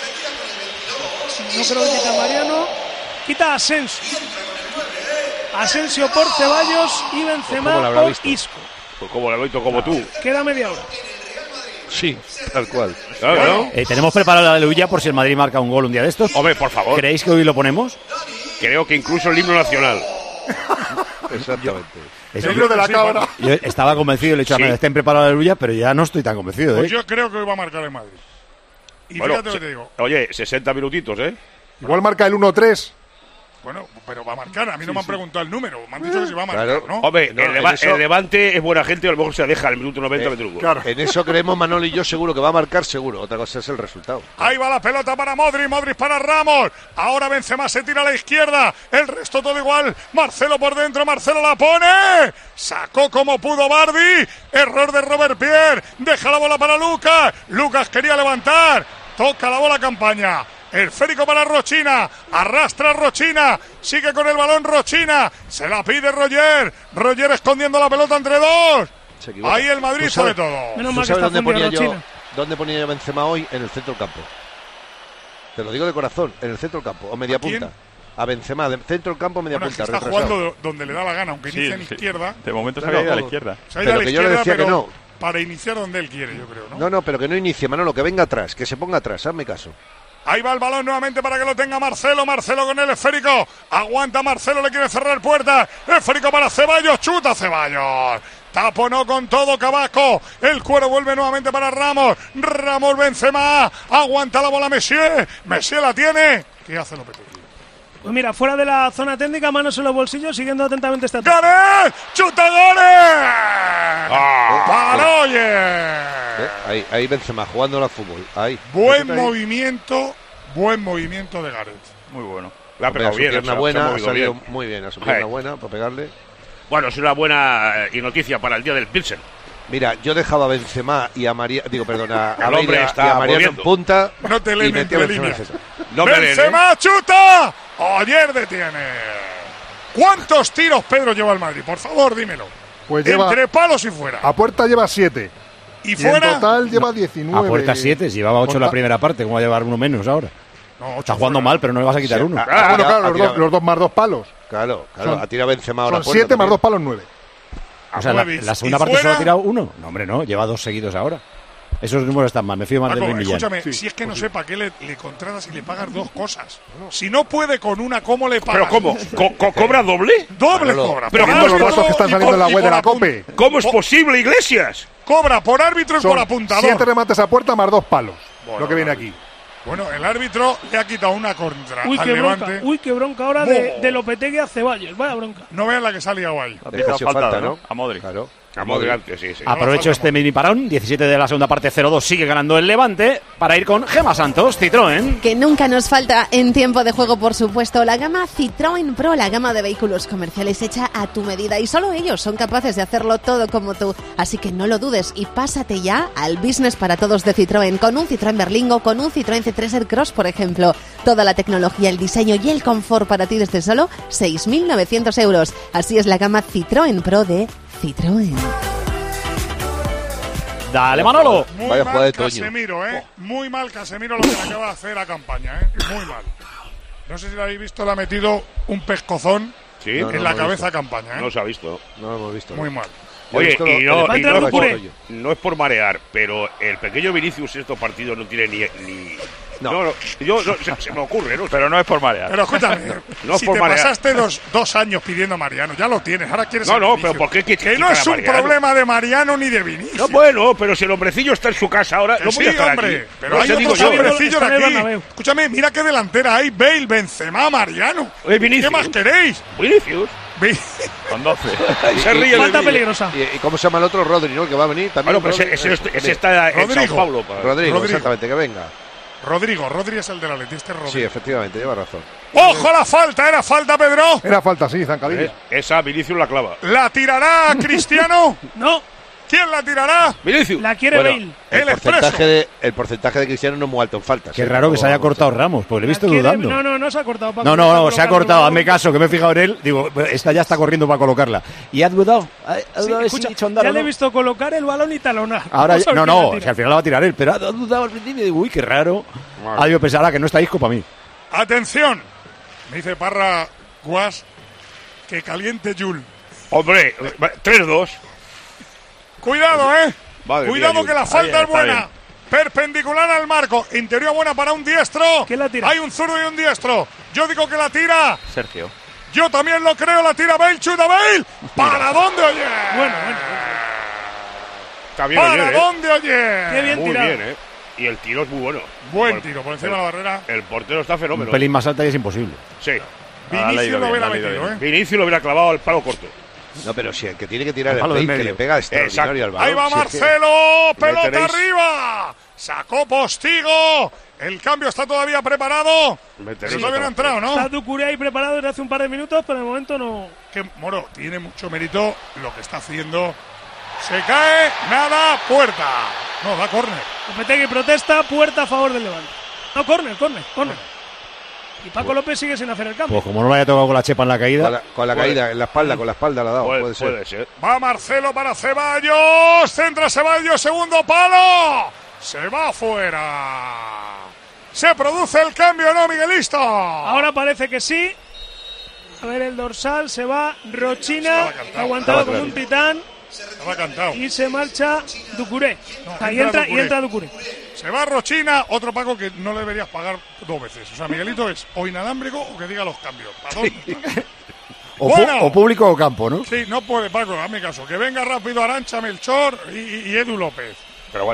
No creo que quita a Mariano. Quita a Asensio. Asensio por Ceballos y ¿Cómo Benzema lo habrá por visto? Isco. Pues como lo he visto, como tú. Queda media hora. Sí, tal cual. Claro, ¿no? Eh, tenemos preparado la aleluya por si el Madrid marca un gol un día de estos. Hombre, por favor. ¿Creéis que hoy lo ponemos? Creo que incluso el himno nacional. Exactamente. Eso- El himno de la cabra. Yo estaba convencido, le he dicho Sí. a estén preparados la aleluya, pero ya no estoy tan convencido, ¿eh? Pues yo creo que hoy va a marcar el Madrid. Y Bueno, fíjate lo se- que te digo. Oye, sesenta minutitos, ¿eh? Igual marca el uno tres. Bueno, pero va a marcar. A mí no me han preguntado el número. Me han dicho que se va a marcar, Claro. ¿no? Hombre, No, el, en Leva- eso- el Levante es buena gente, a lo mejor se deja al minuto noventa Eh, meter un gol. Claro. En eso creemos Manolo y yo seguro que va a marcar seguro. Otra cosa es el resultado. Ahí va la pelota para Modric, Modric para Ramos. Ahora Benzema se tira a la izquierda. El resto todo igual. Marcelo por dentro, Marcelo la pone. Sacó como pudo Bardi. Error de Robert Pierre. Deja la bola para Lucas. Lucas quería levantar. Toca la bola Campaña. El esférico para Rochina. Arrastra Rochina. Sigue con el balón Rochina. Se la pide Roger. Roger escondiendo la pelota entre dos. Se equivoca. Ahí el Madrid ¿Tú sabes- sobre todo. Menos ¿Tú mal que sabes está dónde fundido ponía yo, Rochina. dónde ponía yo Benzema hoy? En el centro del campo. Te lo digo de corazón, en el centro del campo, o media ¿A quién? punta. A Benzema, de centro del campo, media Bueno, es que punta. está retrasado. jugando donde le da la gana, aunque Sí, inicia en sí. izquierda. De momento se Claro, había ido a la todo. izquierda. Se ha ido a Pero la que yo le izquierda, decía que pero no. para iniciar donde él quiere, yo creo, ¿no? No, no, pero que no inicie, Manolo, que venga atrás, que se ponga atrás, hazme caso. Ahí va el balón nuevamente para que lo tenga Marcelo. Marcelo con el esférico. Aguanta Marcelo, le quiere cerrar puertas. Esférico para Ceballos. Chuta Ceballos. Taponó con todo Cabaco. El cuero vuelve nuevamente para Ramos. Ramos Benzema. Aguanta la bola Messier. Messier la tiene. ¿Qué hace Lopetegui? Pues mira, fuera de la zona técnica, manos en los bolsillos, siguiendo atentamente esta... ¡Gareth! ¡Chuta Gareth! Ah, ¡Baloye! Eh, ahí, ahí Benzema jugando al fútbol. Ahí. Buen movimiento, buen movimiento de Gareth. Muy bueno. La ha Hombre, pegado a su bien, pierna se ha- buena, se ha ha movido salido bien. muy bien, a su pierna Ay. buena para pegarle. Bueno, es una buena eh, noticia para el día del Pilsen. Mira, yo dejaba a Benzema y a María, digo, perdona, a El hombre Beira está y a Mariano en moviendo. punta. No te y leen metía a entre Benzema en líneas. defensa. No me leen, ¡Benzema chuta! Ayer detiene. ¿Cuántos tiros, Pedro, lleva el Madrid? Por favor, dímelo. Pues lleva, Entre palos y fuera. a puerta lleva siete. Y Y fuera. en total lleva diecinueve. A puerta siete, si llevaba ocho en la Porta- primera parte, ¿cómo va a llevar uno menos ahora? No, Está jugando mal, pero no le vas a quitar Sí, uno. ah, Ah, bueno, Ha claro, los tirado- dos, los dos más dos palos. Claro, claro, Son- ha tirado Benzema ahora. Son siete más dos palos, nueve. O sea, la, nueve. la segunda ¿Y parte solo fuera? ha tirado uno. No, hombre, no, lleva dos seguidos ahora. Esos números están mal, me fío más Paco, del Luis Millán. escúchame, Sí, si es que no pues sé para qué le, le contratas y le pagas dos cosas. Si no puede con una, ¿cómo le pagas? ¿Pero cómo? Co- co- ¿Cobra doble? Doble Manolo, cobra. pero por ¿cómo Viendo los árbitro datos que están y saliendo por- en la y web de por la apun- COPE. ¿Cómo es posible, Iglesias? Cobra por árbitro y por Son apuntador. siete remates a puerta más dos palos. Bueno, lo que viene bueno. aquí. Bueno, el árbitro le ha quitado una contra Uy, al qué bronca, Levante. uy, qué bronca ahora de, Bo. de Lopetegui a Ceballos. Vaya bronca. No vean la que se ha liado ahí. Ha Le pitado ejerció falta, falta, ¿no? ¿no? A Modric. Claro. A Modric antes, sí, sí. Aprovecho este mini parón, diecisiete de la segunda parte, cero dos, sigue ganando el Levante, para ir con Gema Santos, Citroën. Que nunca nos falta en tiempo de juego, por supuesto, la gama Citroën Pro, la gama de vehículos comerciales hecha a tu medida. Y solo ellos son capaces de hacerlo todo como tú. Así que no lo dudes y pásate ya al business para todos de Citroën. Con un Citroën Berlingo, con un Citroën C tres Aircross, por ejemplo. Toda la tecnología, el diseño y el confort para ti desde solo seis mil novecientos euros. Así es la gama Citroën Pro de Citroën. Dale, Manolo. Muy Vaya mal jugada de Toño. Casemiro, ¿eh? Muy mal Casemiro lo que le acaba de hacer a campaña, ¿eh? Muy mal. No sé si lo habéis visto, le ha metido un pescozón Sí, No, en no la lo he cabeza a visto. campaña, ¿eh? no se ha visto. No lo hemos visto. Muy mal. Yo he Oye, visto lo- y el no, efecto y que no, ha es hecho por, Toño. no es por marear, pero el pequeño Vinicius en estos partidos no tiene ni... ni No. no, no, yo, no, se, se me ocurre, ¿no? Pero no es por marear. Pero escúchame, No es si por te marear. pasaste dos, dos años pidiendo a Mariano, ya lo tienes, ahora quieres No, a no, Vinicius. pero ¿por qué quieres Que no quitar es a un Mariano? problema de Mariano ni de Vinicius. No, bueno, pero si el hombrecillo está en su casa ahora, Que no sí, puede estar hombre, aquí. pero No, hay te digo otros yo, ¿eh? hombrecillos Está en el de aquí. Bernabéu. Escúchame, mira qué delantera hay, Bale, Benzema, Mariano. Eh, Vinicius. ¿Qué más queréis? Vinicius. Vi- Con doce. Se ríe de Falta mí. peligrosa. ¿Y, y cómo se llama el otro? Rodri, ¿no? El que va a venir también. Bueno, pues Rodri. ese, ese, ese Bien. está en Rodrigo. Sao Paulo. para- Rodrigo, Rodrigo. exactamente, que venga. Rodrigo, Rodri es el del Atleti, este es Rodrigo. Sí, efectivamente, lleva razón. ¡Ojo la falta! ¿Era falta, Pedro? Era falta, sí, zancadilla. Eh, Esa Vinicius la clava. ¿La tirará Cristiano? No, ¿Quién la tirará? Vinicius. la quiere Bueno, Bale. el, El porcentaje expreso. de, el porcentaje de Cristiano no es muy alto en faltas. Qué ¿eh? raro que se haya Tampoco cortado vamos Ramos, pues le he visto La quiere- dudando. No, no, no se ha cortado. Paco, No, no, está no, se ha colocando cortado, el hazme balón. caso, que me he fijado en él. Digo, esta ya está corriendo para colocarla. Y ha dudado. Ha, ha Sí, dudado de escucha, si dicho andar ya o le he no. visto colocar el balón y talonar. Ahora, Vamos a ver no, quién la no, tira. si al final la va a tirar él, pero ha dudado al principio. Digo, uy, qué raro. Ha debido pensar, ah, que no está Isco para mí. Atención. Me dice Parra Guas que caliente Jul. Hombre, tres dos. Cuidado, eh. Madre Cuidado mía, Jul. que la falta Ahí, es está buena. bien. Perpendicular al marco. Interior buena para un diestro. ¿Quién la tira? Hay un zurdo y un diestro. Yo digo que la tira. Sergio. Yo también lo creo. La tira Bale. Chuta Bale. ¿Para dónde, oye? Bueno, bueno. Está bien, ¿Para ayer, ¿eh? dónde, oye? Qué bien Muy tirado. bien, ¿eh? Y el tiro es muy bueno. Buen Por- tiro por encima el- de la barrera. El portero está Un fenómeno. pelín más alta y es imposible. Sí. Ah, la ha Vinicius ido lo bien, hubiera la ha ido metido, bien. ¿eh? Vinicius lo hubiera clavado al palo corto. No, pero si el que tiene que tirar Al el palo del Bale, que medio. le pega extraordinario al balón. Ahí va si es que- Marcelo, pelota tenéis- arriba. Sacó Postigo. El cambio está todavía preparado. Me Pero tenéis todavía no ha otra. entrado, ¿no? Está Ducuré ahí preparado desde hace un par de minutos, pero de momento no. Que Moro tiene mucho mérito lo que está haciendo. Se cae, nada, puerta. No, da córner. Lopetegui protesta, puerta a favor del Levante. No, córner, córner, córner. Y Paco López sigue sin hacer el cambio. Pues como no lo haya tocado con la chepa en la caída. Con la, con la Puede. caída, en la espalda, con la espalda la ha dado, Puede, puede ser. puede ser. Va Marcelo para Ceballos. Centra Ceballos, segundo palo. Se va fuera. Se produce el cambio, ¿no, Miguelito? Ahora parece que sí. A ver, el dorsal se va. Rochina, Estaba cantado. aguantado Estaba como claro. un titán. Estaba cantado. Y se marcha Ducuré. No, Ahí entra entra, y Ducuré. entra Ducuré. Se va Rochina, otro Paco que no le deberías pagar dos veces. O sea, Miguelito es o inalámbrico o que diga los cambios. ¿Para dónde? O, pu- Bueno. o público o campo, ¿no? Sí, no puede, Paco, hazme caso. Que venga rápido Arancha, Melchor y, y Edu López. Pero bueno, bueno, bueno.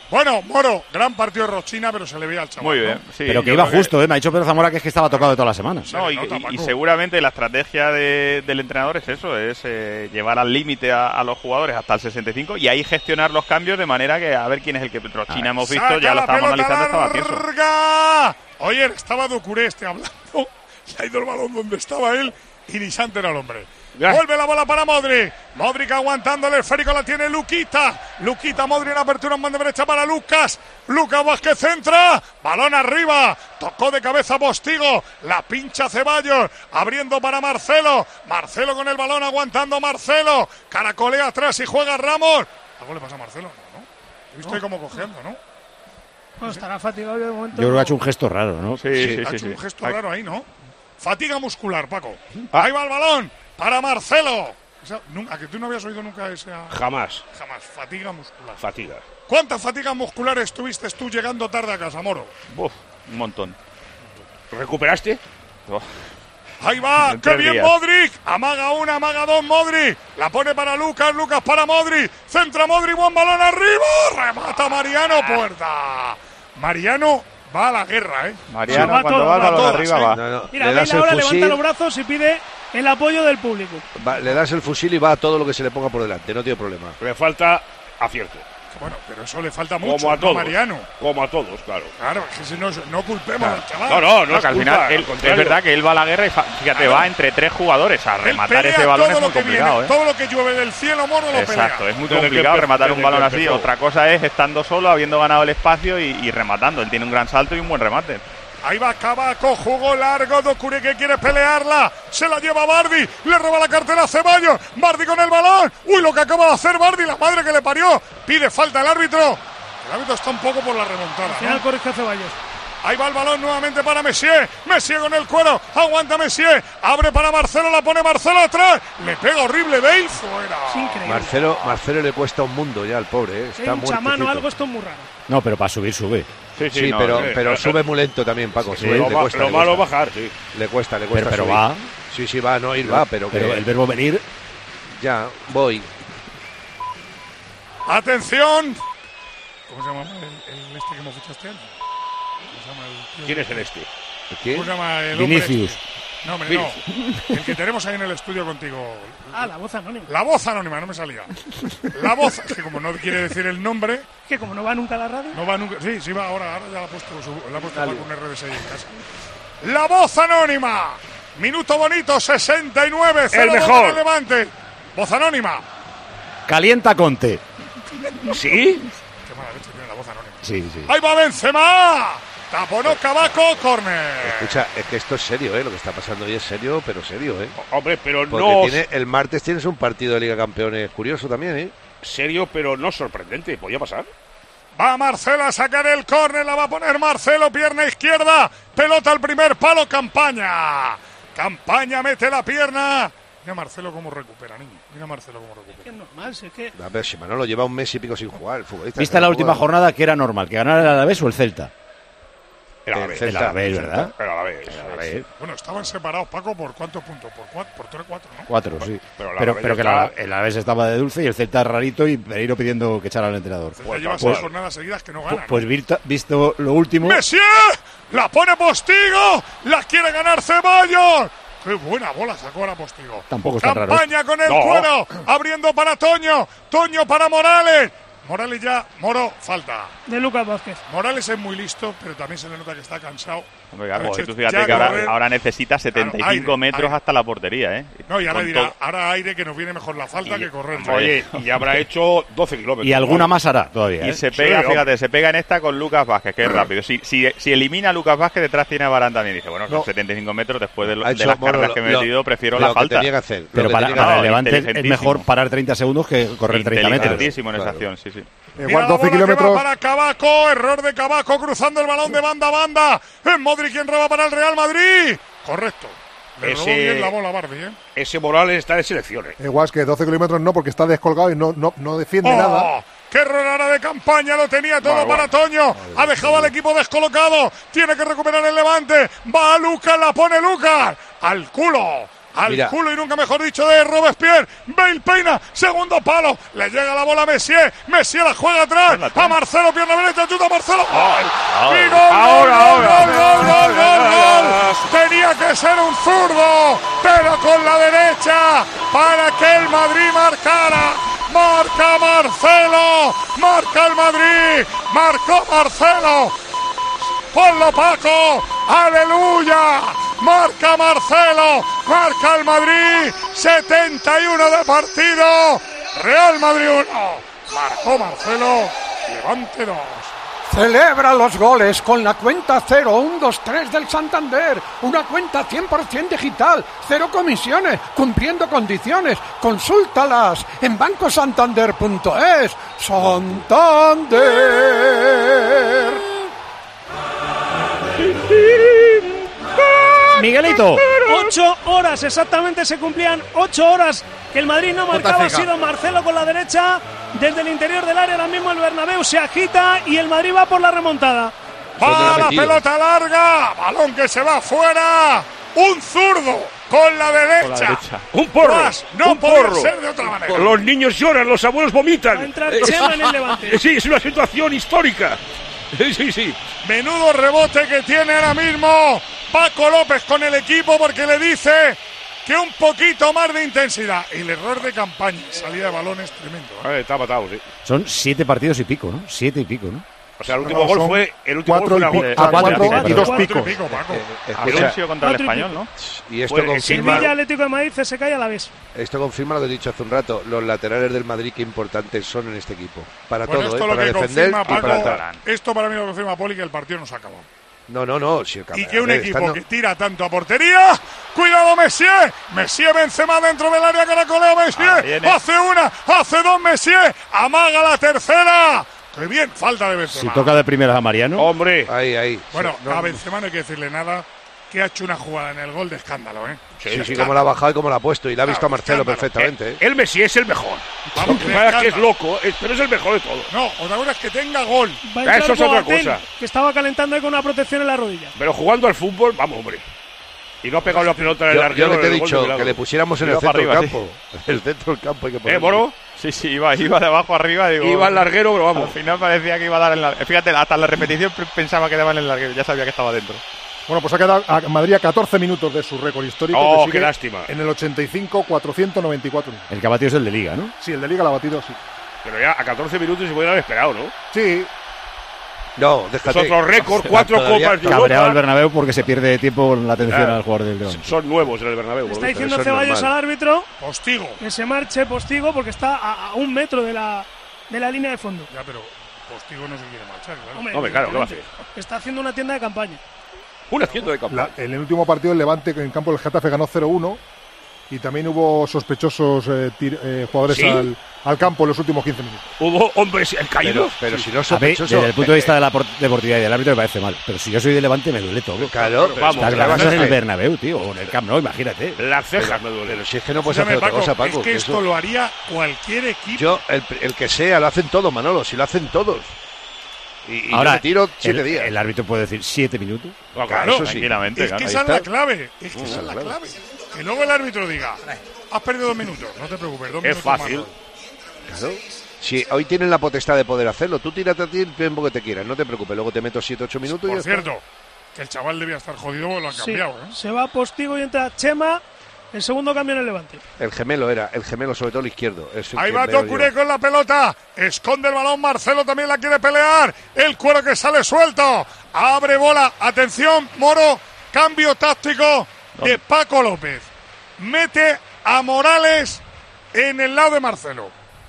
Bueno, Moro, gran partido de Rochina, pero se le veía al chaval. Muy bien, ¿no? sí. Pero que yo iba creo que- justo, ¿eh? Me ha dicho Pedro Zamora que es que estaba tocado de todas las semanas. No, y, nota, y- y Paco. seguramente la estrategia de- del entrenador es eso, es eh, llevar al límite a, a los jugadores hasta el sesenta y cinco y ahí gestionar los cambios de manera que a ver quién es el que Rochina hemos visto, Saca ya lo la estábamos pelota analizando, estaba tieso. larga. Oye, estaba Ducuré este hablando. Se ha ido el balón donde estaba él y ni se ha enterado el hombre. Ya. Vuelve la bola para Modric. Modric aguantando el esférico, la tiene Luquita. Luquita, Modric en apertura en mano derecha para Lucas. Lucas Vázquez centra. Balón arriba. Tocó de cabeza Postigo. La pincha Ceballos. Abriendo para Marcelo. Marcelo con el balón aguantando Marcelo. Caracolea atrás y juega Ramos. ¿Algo le pasa a Marcelo? No, ¿no? He visto ahí como cojeando, ¿no? Bueno, estará fatigado de momento. Yo creo que ha hecho un gesto raro, ¿no? Sí, sí, ha sí. hecho sí. un gesto raro ahí, ¿no? Fatiga muscular, Paco. Ahí va el balón para Marcelo. Esa- nun- ¿A que tú no habías oído nunca esa? Jamás. Jamás. Fatiga muscular. Fatiga. ¿Cuántas fatigas musculares tuviste tú llegando tarde a casa, Moro? Uf, un montón. ¿Recuperaste? Oh, Ahí va, En qué tres bien días. Modric. Amaga una, amaga dos, Modric. La pone para Lucas, Lucas para Modric. Centra Modric, buen balón arriba. Remata Mariano, puerta. Mariano va a la guerra, ¿eh? Mariano, Sí, va cuando todo, va el va balón todas, arriba ¿eh? va. No, no, Mira, le das Bale ahora el levanta fusil, los brazos y pide el apoyo del público. va- le das el fusil y va a todo lo que se le ponga por delante, no tiene problema. Le falta acierto. Bueno, pero eso le falta mucho Como a ¿no, todos. Mariano? Como a todos, claro. Claro, es que si no, no culpemos al chaval. No, no, no No, es que al culpa, final al él- es contrario. verdad que él va a la guerra y fa- fíjate, Claro. va entre tres jugadores. A Él rematar pelea ese balón todo es muy lo que complicado, viene, ¿eh? Todo lo que llueve del cielo, Moro lo Exacto, pelea. es muy Desde que complicado empe- rematar un desde balón que así. empezó. Otra cosa es estando solo, habiendo ganado el espacio y, y rematando. Él tiene un gran salto y un buen remate. Ahí va Cabaco, jugó largo, Docure que quiere pelearla, se la lleva Bardi, le roba la cartera a Ceballos, Bardi con el balón, uy lo que acaba de hacer Bardi, la madre que le parió, pide falta el árbitro, el árbitro está un poco por la remontada, Al final ¿no? corrige a Ceballos. Ahí va el balón nuevamente para Messier, Messier con el cuero, aguanta Messier, abre para Marcelo, la pone Marcelo atrás, le pega horrible Bale, fuera. Es increíble. Marcelo, Marcelo le cuesta un mundo ya al pobre, ¿eh? Si Está hay un chamano o muertecito. algo, esto es muy raro. No, pero para subir, sube. Sí, Sí, no, pero, sí. pero sube muy lento también, Paco. Sí, sube, Lo, le ma- cuesta, lo le malo cuesta. bajar, sí. Le cuesta, le Pero, cuesta. pero subir. va. Sí, sí, va, no ir, va, pero, Pero que el verbo venir. ya, voy. Atención. ¿Cómo se llama el, el este que hemos fichado este año? ¿Cómo se llama el tío? ¿Quién es el este? ¿Quién? ¿Cómo se llama el hombre Vinicius. este? No, hombre, no. El que tenemos ahí en el estudio contigo. Ah, la voz anónima. La voz anónima, no me salía. La voz, es que como no quiere decir el nombre, Es que como no va nunca a la radio. no va nunca. Sí, sí va ahora, ahora ya la ha puesto, su- la ha puesto Paco un R D S ahí en casa. La voz anónima. Minuto bonito, sesenta y nueve. cero El dos mejor. para el Levante. Voz anónima. Calienta Conte. ¿Sí? Qué mala leche tiene la voz anónima. Sí, sí. Ahí va Benzema. Taponó Cabaco, córner. Escucha, es que esto es serio, ¿eh? Lo que está pasando hoy es serio, pero serio, ¿eh? Hombre, pero Porque no tiene, el martes tienes un partido de Liga Campeones curioso también, ¿eh? serio, pero no sorprendente. ¿Podía pasar? Va Marcelo a sacar el córner, la va a poner Marcelo, pierna izquierda, pelota al primer palo, Campaña. Campaña mete la pierna. Mira Marcelo cómo recupera, niño. Mira Marcelo cómo recupera. Es normal, si es que. A ver, si Manolo lleva un mes y pico sin jugar, el futbolista. ¿Viste la última jornada que era normal? ¿Que ganara el Alavés o el Celta? El Alavés. El Alavés, ¿verdad? El Alavés. El Alavés. Bueno, estaban separados, Paco, ¿por cuántos puntos? Por cuatro, por tres, cuatro, ¿no? Cuatro, sí. Pero el Pero, Alavés pero que está- la- el Alavés estaba de dulce y el Celta rarito y Pereiro pidiendo que echara al entrenador. Ya lleva Pues, seis jornadas seguidas que no ganan. pues visto, visto lo último, ¡Messier! ¡La pone Postigo! ¡La quiere ganar Ceballos! ¡Qué buena bola sacó ahora Postigo! tampoco está raro. Campaña con el No. cuero, abriendo para Toño, Toño para Morales. Morales ya, Moro, falta. De Lucas Vázquez. Morales es muy listo, pero también se le nota que está cansado. Hombre, claro, Joder, tú fíjate ya que ahora, correr. ahora necesita setenta y cinco Claro, aire, metros aire. hasta la portería, ¿eh? No, y ahora Con dirá, todo- ahora aire que nos viene mejor la falta que correr. Oye, y habrá hecho doce kilómetros. y alguna ¿no? más hará todavía. Y ¿eh? se Sí, pega, hombre. fíjate, se pega en esta con Lucas Vázquez, que es rápido. Si, si, si elimina a Lucas Vázquez, detrás tiene a Varane también. Dice, bueno, son No. setenta y cinco metros, después de, lo- Ha de hecho, las bueno, cargas que me he lo- metido, prefiero lo la que falta. tenía que hacer. lo Pero que para, tenía que para hacer. el Levante es inteligentísimo. mejor parar treinta segundos que correr treinta metros. Inteligentísimo en esa Claro. acción, sí, sí. Mira Igual la doce bola que kilómetros. va para Cabaco, error de Cabaco cruzando el balón de banda a banda. Es Modric quien roba para el Real Madrid. Correcto. Le robó Ese- bien la bola a Bardi, ¿eh? Ese Morales está de selecciones. Igual es que doce kilómetros no, porque está descolgado y no, no, no defiende ¡Oh! nada. ¡Qué error ahora de Campaña! Lo tenía todo Bueno, para Toño. Ha dejado al equipo descolocado. Tiene que recuperar el Levante. Va a Lucas, la pone Lucas. Al culo. al Mira. culo y nunca mejor dicho de Robespierre. Bale peina, segundo palo, le llega la bola a Messier, Messier la juega atrás, a Marcelo, pierna derecha, chuta Marcelo. ¡Ay! ¡Y gol, Ahora, gol, ahora. gol, gol, gol, gol, gol! Tenía que ser un zurdo, pero con la derecha para que el Madrid marcara. Marca Marcelo, marca el Madrid, marcó Marcelo. Ponlo Paco, aleluya, marca Marcelo, marca el Madrid, setenta y uno de partido, Real Madrid uno, marcó Marcelo, Levante dos. Celebra los goles con la cuenta cero uno dos tres del Santander. Una cuenta cien por ciento digital, cero comisiones, cumpliendo condiciones. Consúltalas en banco santander punto es. Santander. Miguelito. Ocho horas, exactamente se cumplían ocho horas que el Madrid no marcaba. Ha sido Marcelo con la derecha desde el interior del área. Ahora mismo el Bernabéu se agita y el Madrid va por la remontada. Va la pelota larga, balón que se va fuera. Un zurdo con la derecha. Con la derecha. Un porro. Más, no un podía porro. ser de otra manera. Los niños lloran, los abuelos vomitan. Va a entrar Chema en el Levante. Sí, es una situación histórica. Sí, sí. Menudo rebote que tiene ahora mismo Paco López con el equipo, porque le dice que un poquito más de intensidad. El error de campaña, salida de balón es tremendo. ¿eh? Eh, está matado, sí. Son siete partidos y pico, ¿no? Siete y pico, ¿no? O sea, el último No, gol son fue el último cuatro gol fue y una pico. gol. Ah, cuatro cuatro y dos cuatro picos, pico. Paco. Escucha, Anuncio contra el Cuatro y Español, ¿no? y esto Pues, confirma, Sevilla Atlético de Madrid se cae a la vez. esto confirma lo que he dicho hace un rato. Los laterales del Madrid, qué importantes son en este equipo. Para Bueno, todo, esto ¿eh? lo Para que defender confirma, y para Paco, atacar. esto para mí lo confirma Poli, que el partido no se ha acabado. No, no, no. Si el Y que un campeonato equipo está- que tira tanto a portería. ¡Cuidado, Messier! Messier Benzema dentro del área, caracoleo Messier. viene. Hace una, hace dos Messier. Amaga la tercera. ¡Qué bien! Falta de Si Benzema. toca de primeras a Mariano. Hombre. Ahí, ahí. Bueno, No, a no. Benzema no hay que decirle nada, que ha hecho una jugada en el gol de escándalo, ¿eh? Sí, sí, cómo la ha bajado y cómo la ha puesto. Y la ha visto a Marcelo escándalo. perfectamente. ¿eh? El Messi es el mejor. Vamos, Lo que que pasa es que es escándalo. loco, es- pero es el mejor de todos. No, otra cosa es que tenga gol. Va a entrar Eso es otra Boateng, cosa. que estaba calentando ahí con una protección en la rodilla. Pero jugando al fútbol, vamos, hombre. Y no ha pegado la pelota en el Yo, larguero. yo que te he en el gol de dicho milagro. que le pusiéramos en Iba el centro para del arriba, campo. El centro del campo hay que ¿Eh, ponerlo. Moro? Sí, sí, iba, iba de abajo arriba. Digo, Iba al larguero, pero Al vamos. final parecía que iba a dar en la... Fíjate, hasta la repetición p- pensaba que daba en el larguero. Ya sabía que estaba dentro. Bueno, pues ha quedado a Madrid a catorce minutos de su récord histórico. Oh, que sigue qué lástima. En el ochenta y cinco, cuatrocientos noventa y cuatro. El que ha batido es el de Liga, ¿no? Sí, el de Liga lo ha batido, sí. Pero ya a catorce minutos se puede haber esperado, ¿no? Sí. No, Es déjate. otro récord, cuatro Todavía- copas de Cabreado el Europa. Bernabéu porque se pierde tiempo con la atención Claro. al jugador del León. Son nuevos en el Bernabéu. por Está lo visto. diciendo eso es Ceballos normal. al árbitro Postigo. que se marche Postigo porque está a, a un metro de la, de la línea de fondo. Ya, pero Postigo no se quiere marchar, claro. Hombre, Hombre, claro, ¿qué va a evidentemente. Está haciendo una tienda de campaña. Un asiento de campo. La- en el último partido el Levante en el campo del Getafe ganó cero uno y también hubo sospechosos eh, tir- eh, jugadores ¿Sí? al, al campo en los últimos quince minutos. Hubo hombres Pero, caídos. pero si no A ver, sospechoso. desde el punto de vista de la por- deportividad y del árbitro me parece mal. Pero si yo soy de Levante me duele todo. Claro, pero vamos, Estás si ganando vas a en el hacer- Bernabéu, tío, o en el Camp Nou, imagínate. Las cejas me duelen. Pero si es que no puedes Escúchame, hacer otra cosa, Paco, Paco. es que que esto eso- lo haría cualquier equipo. Yo, el, el que sea, lo hacen todos, Manolo. Si lo hacen todos. Y, y yo Ahora, me tiro siete el, días. el árbitro puede decir siete minutos. No, Claro, eso sí. Tranquilamente, Es claro. que ahí esa es la está. clave. Es que esa es la clave. Que luego el árbitro diga, has perdido dos minutos. No te preocupes, dos Es minutos más. fácil. Claro. Si hoy tienen la potestad de poder hacerlo, tú tírate a ti el tiempo que te quieras, no te preocupes. Luego te meto siete ocho minutos y Por ya cierto, está. que el chaval debía estar jodido, lo han Sí, cambiado, ¿eh? se va Postigo y entra Chema, el segundo cambio en el Levante. El gemelo era, el gemelo, sobre todo el izquierdo. es el Ahí que va veo Doucouré yo. con la pelota. Esconde el balón. Marcelo también la quiere pelear. El cuero que sale suelto. Abre bola. Atención, Moro. Cambio táctico de Paco López. Mete a Morales en el lado de Marcelo.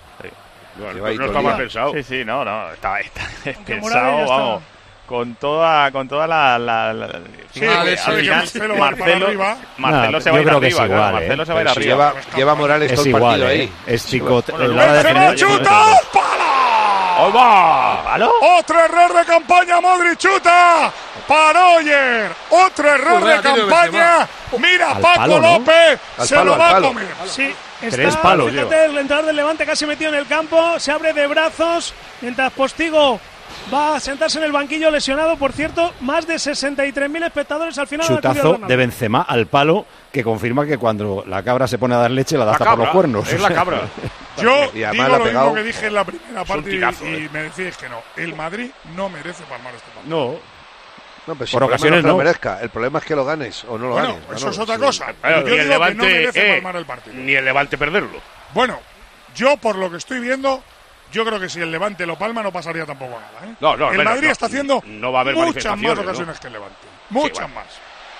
Bueno, Lleva ahí no todo está el mal día. pensado. Sí, sí, no, no. Está, está Morales pensado, ya vamos. Con toda, con toda la. la, la- Sí, fíjate, vale, al sabe que final, Marcelo va para Marcelo, arriba. Marcelo No, se va a yo ir creo que es arriba, claro, igual, Marcelo ¿eh? se va a ir Pero si arriba. lleva, lleva Morales Es todo el igual, partido ¿eh? ahí. Es chico. Bueno, en la hora de ¡Benzema defender, yo creo que chuta! es ¡Pala! ¡Ahí va! ¿Palo? Otro error de campaña, Modric chuta. Paroyer. Otro error Joder, de aquí no campaña. Mira, Al Paco palo, ¿no? López. Al Se palo, lo al va a palo. comer. Sí, está, Tres palos fíjate, el entrenador del Levante casi metido en el campo, se abre de brazos, mientras Postigo va a sentarse en el banquillo lesionado, por cierto, más de sesenta y tres mil espectadores al final. Chutazo de Benzema al palo que confirma que cuando la cabra se pone a dar leche la da hasta por los cuernos. Es la cabra. Yo y digo lo pegado. mismo que dije en la primera parte y, tirazo, y eh. me decís que no. El Madrid no merece palmar este partido. No. No, pero si Por el problema ocasiones no es que no. lo merezca. El problema es que lo ganes o no lo Bueno, ganes. eso Manolo, es otra sí. cosa. Claro, Yo ni el digo que no Levante, merece eh, palmar el partido. ni el Levante perderlo. Bueno, yo por lo que estoy viendo, yo creo que si el Levante lo palma no pasaría tampoco nada. ¿eh? No, no, el bueno, Madrid no, está haciendo no va a haber muchas más manifestaciones, ocasiones ¿no? que el Levante. Muchas bueno. más.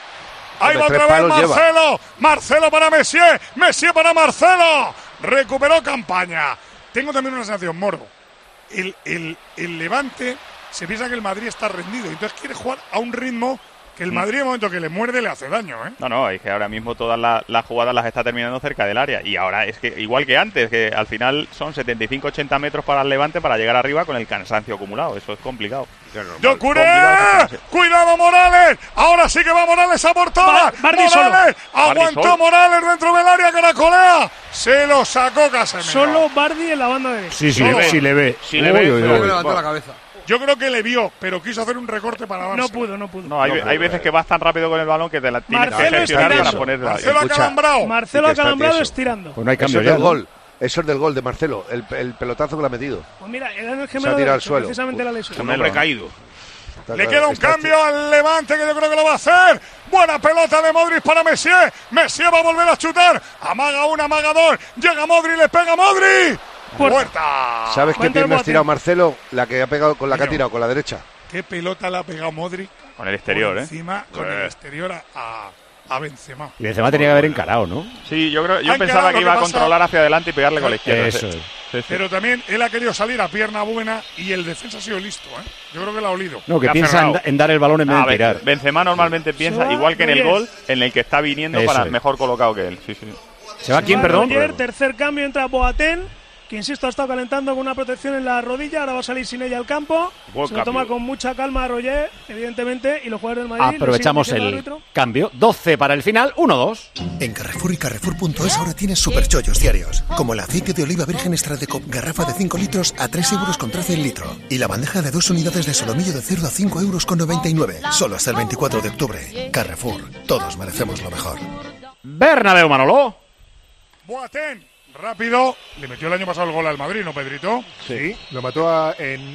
Ahí va Hombre, otra tres vez palos lleva. Marcelo. Marcelo para Messier. Messier para Marcelo. Recuperó campaña. Tengo también una sensación, Moro. El, el, el Levante se piensa que el Madrid está rendido. Entonces quiere jugar a un ritmo que el Madrid, en el momento que le muerde, le hace daño. ¿eh? No, no, es que ahora mismo todas la- las jugadas las está terminando cerca del área. Y ahora es que, igual que antes, que al final son setenta y cinco ochenta metros para el Levante para llegar arriba con el cansancio acumulado. Eso es complicado. ¡Docuré! ¡Cuidado, Morales! Ahora sí que va Morales a por todas. Va- Bardi Morales Bardi aguantó solo. Morales dentro del área, caracolea. Se lo sacó Casemiro. Solo Bardi en la banda derecha. Sí, sí, Solo. sí le ve. Sí le ve, Uy, uy, pero uy. Me levantó la cabeza. Yo creo que le vio, pero quiso hacer un recorte para darse. No pudo, no pudo. No, hay, hay veces que vas tan rápido con el balón que te la tienes Marcelo que gestionar está para tieso. ponerla. Marcelo Escucha. acalambrado. Marcelo Y que está acalambrado tieso. estirando. Pues no hay Eso cambio es ya. del ¿no? gol. Eso es del gol de Marcelo. El, el pelotazo que le ha metido. Pues mira, era en el Se gemelo ha tirado al derecho, suelo. precisamente la lesión. Un hombre caído. Está Le claro, queda un está cambio al Levante que yo creo que lo va a hacer. Buena pelota de Modric para Messier. Messier va a volver a chutar. Amaga una, amaga dos. Llega Modric, le pega Modric. Puerta. ¿Sabes qué Cuenta el pierna ha bote. tirado Marcelo? La que ha pegado con la que ha Niño. tirado, con la derecha. Qué pelota le ha pegado Modric. Con el exterior, por ¿eh? Encima, con el Eh. exterior a, a, a Benzema. Y Benzema tenía que haber encarado, ¿no? Sí, yo creo, yo Hay que pensaba dar que lo iba que a pasa- controlar hacia adelante y pegarle con la izquierda. Eso sí. es. Sí, sí. Pero también él ha querido salir a pierna buena y el defensa ha sido listo, ¿eh? Yo creo que lo ha olido. No, que Le ha piensa en, cerrado. en dar el balón en vez Ah, de Ben- tirar. Benzema normalmente piensa, va igual que en el Núñez. gol, en el que está viniendo Eso para es. mejor colocado que él. Sí, sí. ¿Se va quién, Va perdón? Roger, tercer cambio, entra Boateng, que insisto ha estado calentando con una protección en la rodilla, ahora va a salir sin ella al campo. Buen Se lo toma cambio. con mucha calma a Roger, evidentemente, y los jugadores del Madrid. le Aprovechamos siguen el diciendo al árbitro. cambio. doce para el final, uno dos. En Carrefour y Carrefour punto es ahora tienes super chollos diarios, como el aceite de oliva virgen extra de cop garrafa de cinco litros a tres euros con trece el litro, y la bandeja de dos unidades de solomillo de cerdo a cinco euros con noventa y nueve, solo hasta el veinticuatro de octubre. Carrefour, todos merecemos lo mejor. Bernabéu, Manolo. Boateng, rápido. Le metió el año pasado el gol al Madrid, ¿no, Pedrito? Sí, lo mató a-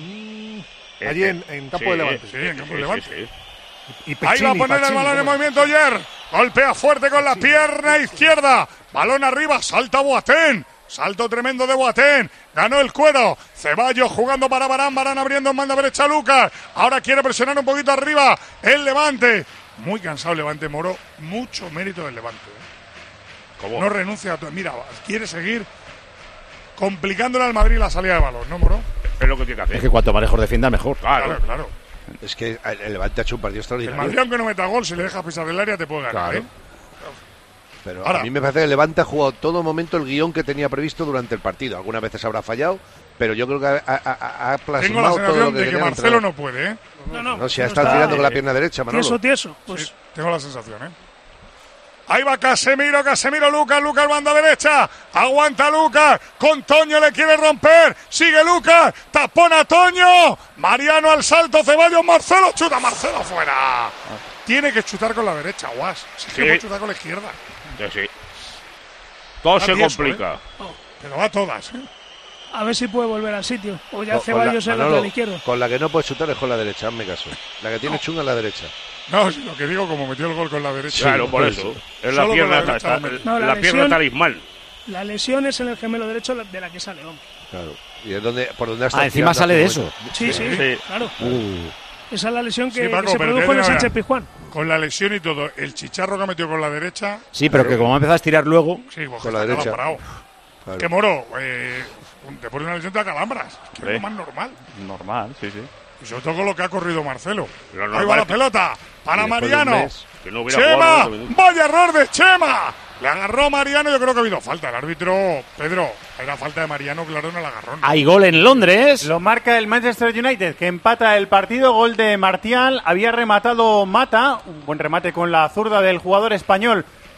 en, allí en, en Campo Sí, de Levante. sí, en Campo de Levante. Y Ahí Pechini, va a poner el Pachini, balón en ¿cómo es? movimiento Yer. Golpea fuerte con la pierna izquierda. Balón arriba, salta Boateng. Salto tremendo de Boateng. Ganó el cuero. Ceballos jugando para Varane. Varane abriendo en banda derecha a Lucas. Ahora quiere presionar un poquito arriba el Levante. Muy cansado el Levante, Moro. Mucho mérito del Levante. ¿eh? ¿Cómo? No renuncia a todo. Mira, quiere seguir complicándole al Madrid la salida de balón, ¿no, Moro? Es lo que tiene que hacer. Es que cuanto más lejos defienda, mejor. Claro. Claro, claro. Es que el Levante ha hecho un partido El extraordinario. Madrid, aunque no meta gol, si le dejas pisar el área, te puede ganar. Claro. ¿eh? Pero Ahora- a mí me parece que el Levante ha jugado todo momento el guión que tenía previsto durante el partido. Algunas veces habrá fallado, pero yo creo que ha, ha- ha- ha Tengo la plasmado todo lo sensación que de que quería Marcelo entrar. no puede, ¿eh? No, no. No, si ha no estado está, tirando con la eh, pierna derecha, Manolo. Tieso, tieso. Pues Sí, tengo la sensación, ¿eh? Ahí va Casemiro, Casemiro, Lucas, Lucas, banda derecha. Aguanta Lucas. Con Toño le quiere romper. Sigue Lucas. Tapón a Toño. Mariano al salto. Ceballos, Marcelo. Chuta Marcelo fuera. Tiene que chutar con la derecha, Guas. Si es que Sí. puede chutar con la izquierda. Sí, sí. Todo Está se tieso, complica. Pero va a todas, ¿eh? a ver si puede volver al sitio. O ya Con- con Ceballos la- en el Manolo, lateral izquierdo. con la que no puedes chutar es con la derecha, hazme caso. La que tiene chunga es la derecha. No, si lo que digo, como metió el gol con la derecha. Claro, por por eso. eso. Es la Solo con pierna, la ta- derecha ta- lo mete. No, la la pierna lesión- talismán. La lesión es en el gemelo derecho de la que sale, hombre. Claro. ¿Y es donde, por donde ha estado Ah, encima tirando sale de hace un eso. momento? Sí, sí, Sí. claro. Uh. Esa es la lesión que, Sí, Paco, que se pero produjo te en el digo ahora, Sánchez Pizjuán. Con la lesión y todo, el chicharro que ha metido con la derecha. Sí, pero que como ha empezado a estirar luego. Sí, pues Con la está derecha. parado. Claro. Que Moro, eh, te pone una lesión de acalambras. Que es Sí. lo más normal. Normal, sí, sí. Y sobre todo con lo que ha corrido Marcelo. Lo Ahí normal va la es que- pelota para Y después de un Mariano. mes, Que no hubiera jugado Chema, noventa minutos. vaya error de Chema. Le agarró Mariano, yo creo que ha habido falta. El árbitro, Pedro, era falta de Mariano, claro, en el agarrón. Hay gol en Londres. Lo marca el Manchester United, que empata el partido. Gol de Martial. Había rematado Mata. Un buen remate con la zurda del jugador español.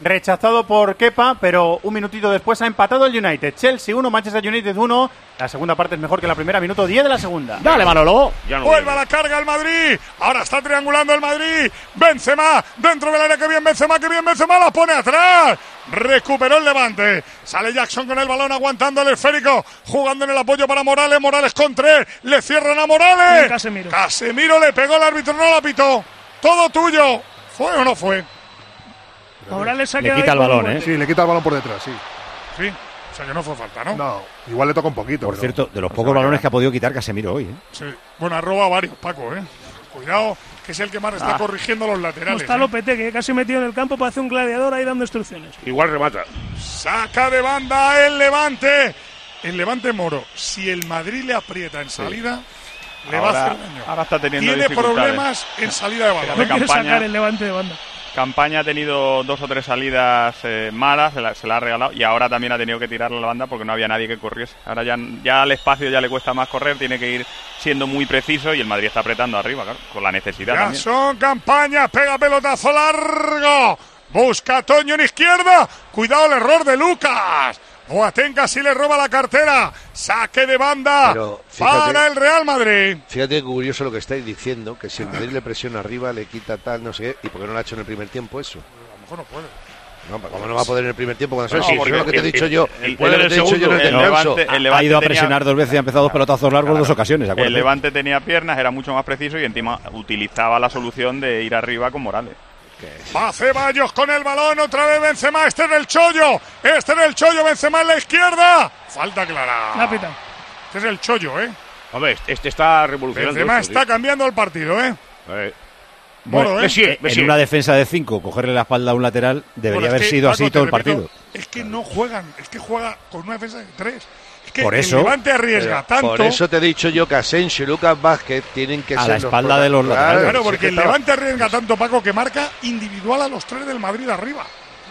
rechazado por Kepa, pero un minutito después ha empatado el United. Chelsea uno, Manchester United uno. La segunda parte es mejor que la primera, minuto diez de la segunda. Dale, Manolo. Ya no Vuelve a la carga el Madrid. Ahora está triangulando el Madrid. Benzema, dentro del área, que bien Benzema, que bien Benzema, la pone atrás. Recuperó el Levante. Sale Jackson con el balón, aguantando el esférico, jugando en el apoyo para Morales. Morales con tres. Le cierran a Morales. Casemiro. Casemiro le pegó al árbitro, no la pitó. Todo tuyo. ¿Fue o no fue? Morales ha le quita el balón, ¿eh? Sí, le quita el balón por detrás, sí. Sí, o sea que no fue falta, ¿no? No, igual le toca un poquito. Por pero... cierto, de los pocos balones que ha podido quitar Casemiro hoy, ¿eh? Sí, bueno, ha robado varios, Paco, ¿eh? Cuidado, que es el que más está ah. corrigiendo los laterales. No está ¿eh? Lopete, que casi metido en el campo para hacer un gladiador ahí dando instrucciones. Igual remata. Saca de banda el Levante. El Levante Moro. Si el Madrid le aprieta en salida, sí. le ahora, va a hacer daño. Ahora está teniendo Tiene problemas en salida de banda. No quiere sacar el Levante de banda. Campaña ha tenido dos o tres salidas eh, malas, se la, se la ha regalado, y ahora también ha tenido que tirar la banda porque no había nadie que corriese. Ahora ya, ya al espacio ya le cuesta más correr, tiene que ir siendo muy preciso, y el Madrid está apretando arriba, claro, con la necesidad Ya también. son Campaña, pega pelotazo largo. Busca a Toño en izquierda. Cuidado el error de Lucas. Boateng casi le roba la cartera. Saque de banda Pero, fíjate, para el Real Madrid. Fíjate qué curioso lo que estáis diciendo, que si el Madrid le presiona arriba, le quita tal, no sé qué, ¿y por qué no lo ha hecho en el primer tiempo eso? A lo mejor no puede. No, ¿cómo no va a poder en el primer tiempo? Cuando No, sí, porque eso es lo que te he el- dicho el- yo. el- Puede el lo que te he dicho yo en el segundo, el descanso. Levante- el Ha Levante ido a tenía- presionar dos veces y ha empezado dos pelotazos largos en dos ocasiones, ¿de acuerdo? El Levante tenía piernas, era mucho más preciso, y encima utilizaba la solución de ir arriba con Morales. Va Ceballos con el balón, otra vez Benzema, este es el chollo, este es el chollo, Benzema en la izquierda. Falta clara. La pita. Este es el chollo, ¿eh? Hombre, este está revolucionando. Benzema esto, está cambiando el partido, ¿eh? Eh. Moro, Bueno, ¿eh? Messi, en Messi. una defensa de cinco, cogerle la espalda a un lateral debería Bueno, es haber que, sido Paco, así te todo el repito, partido. Es que no juegan, es que juega con una defensa de tres. Es que Por el eso- Levante arriesga Pero tanto. Por eso te he dicho yo que Asensio y Lucas Vázquez tienen que A ser la los espalda de los protagonistas. laterales. Claro, si porque es que el estaba- Levante arriesga tanto, Paco, que marca individual a los tres del Madrid arriba.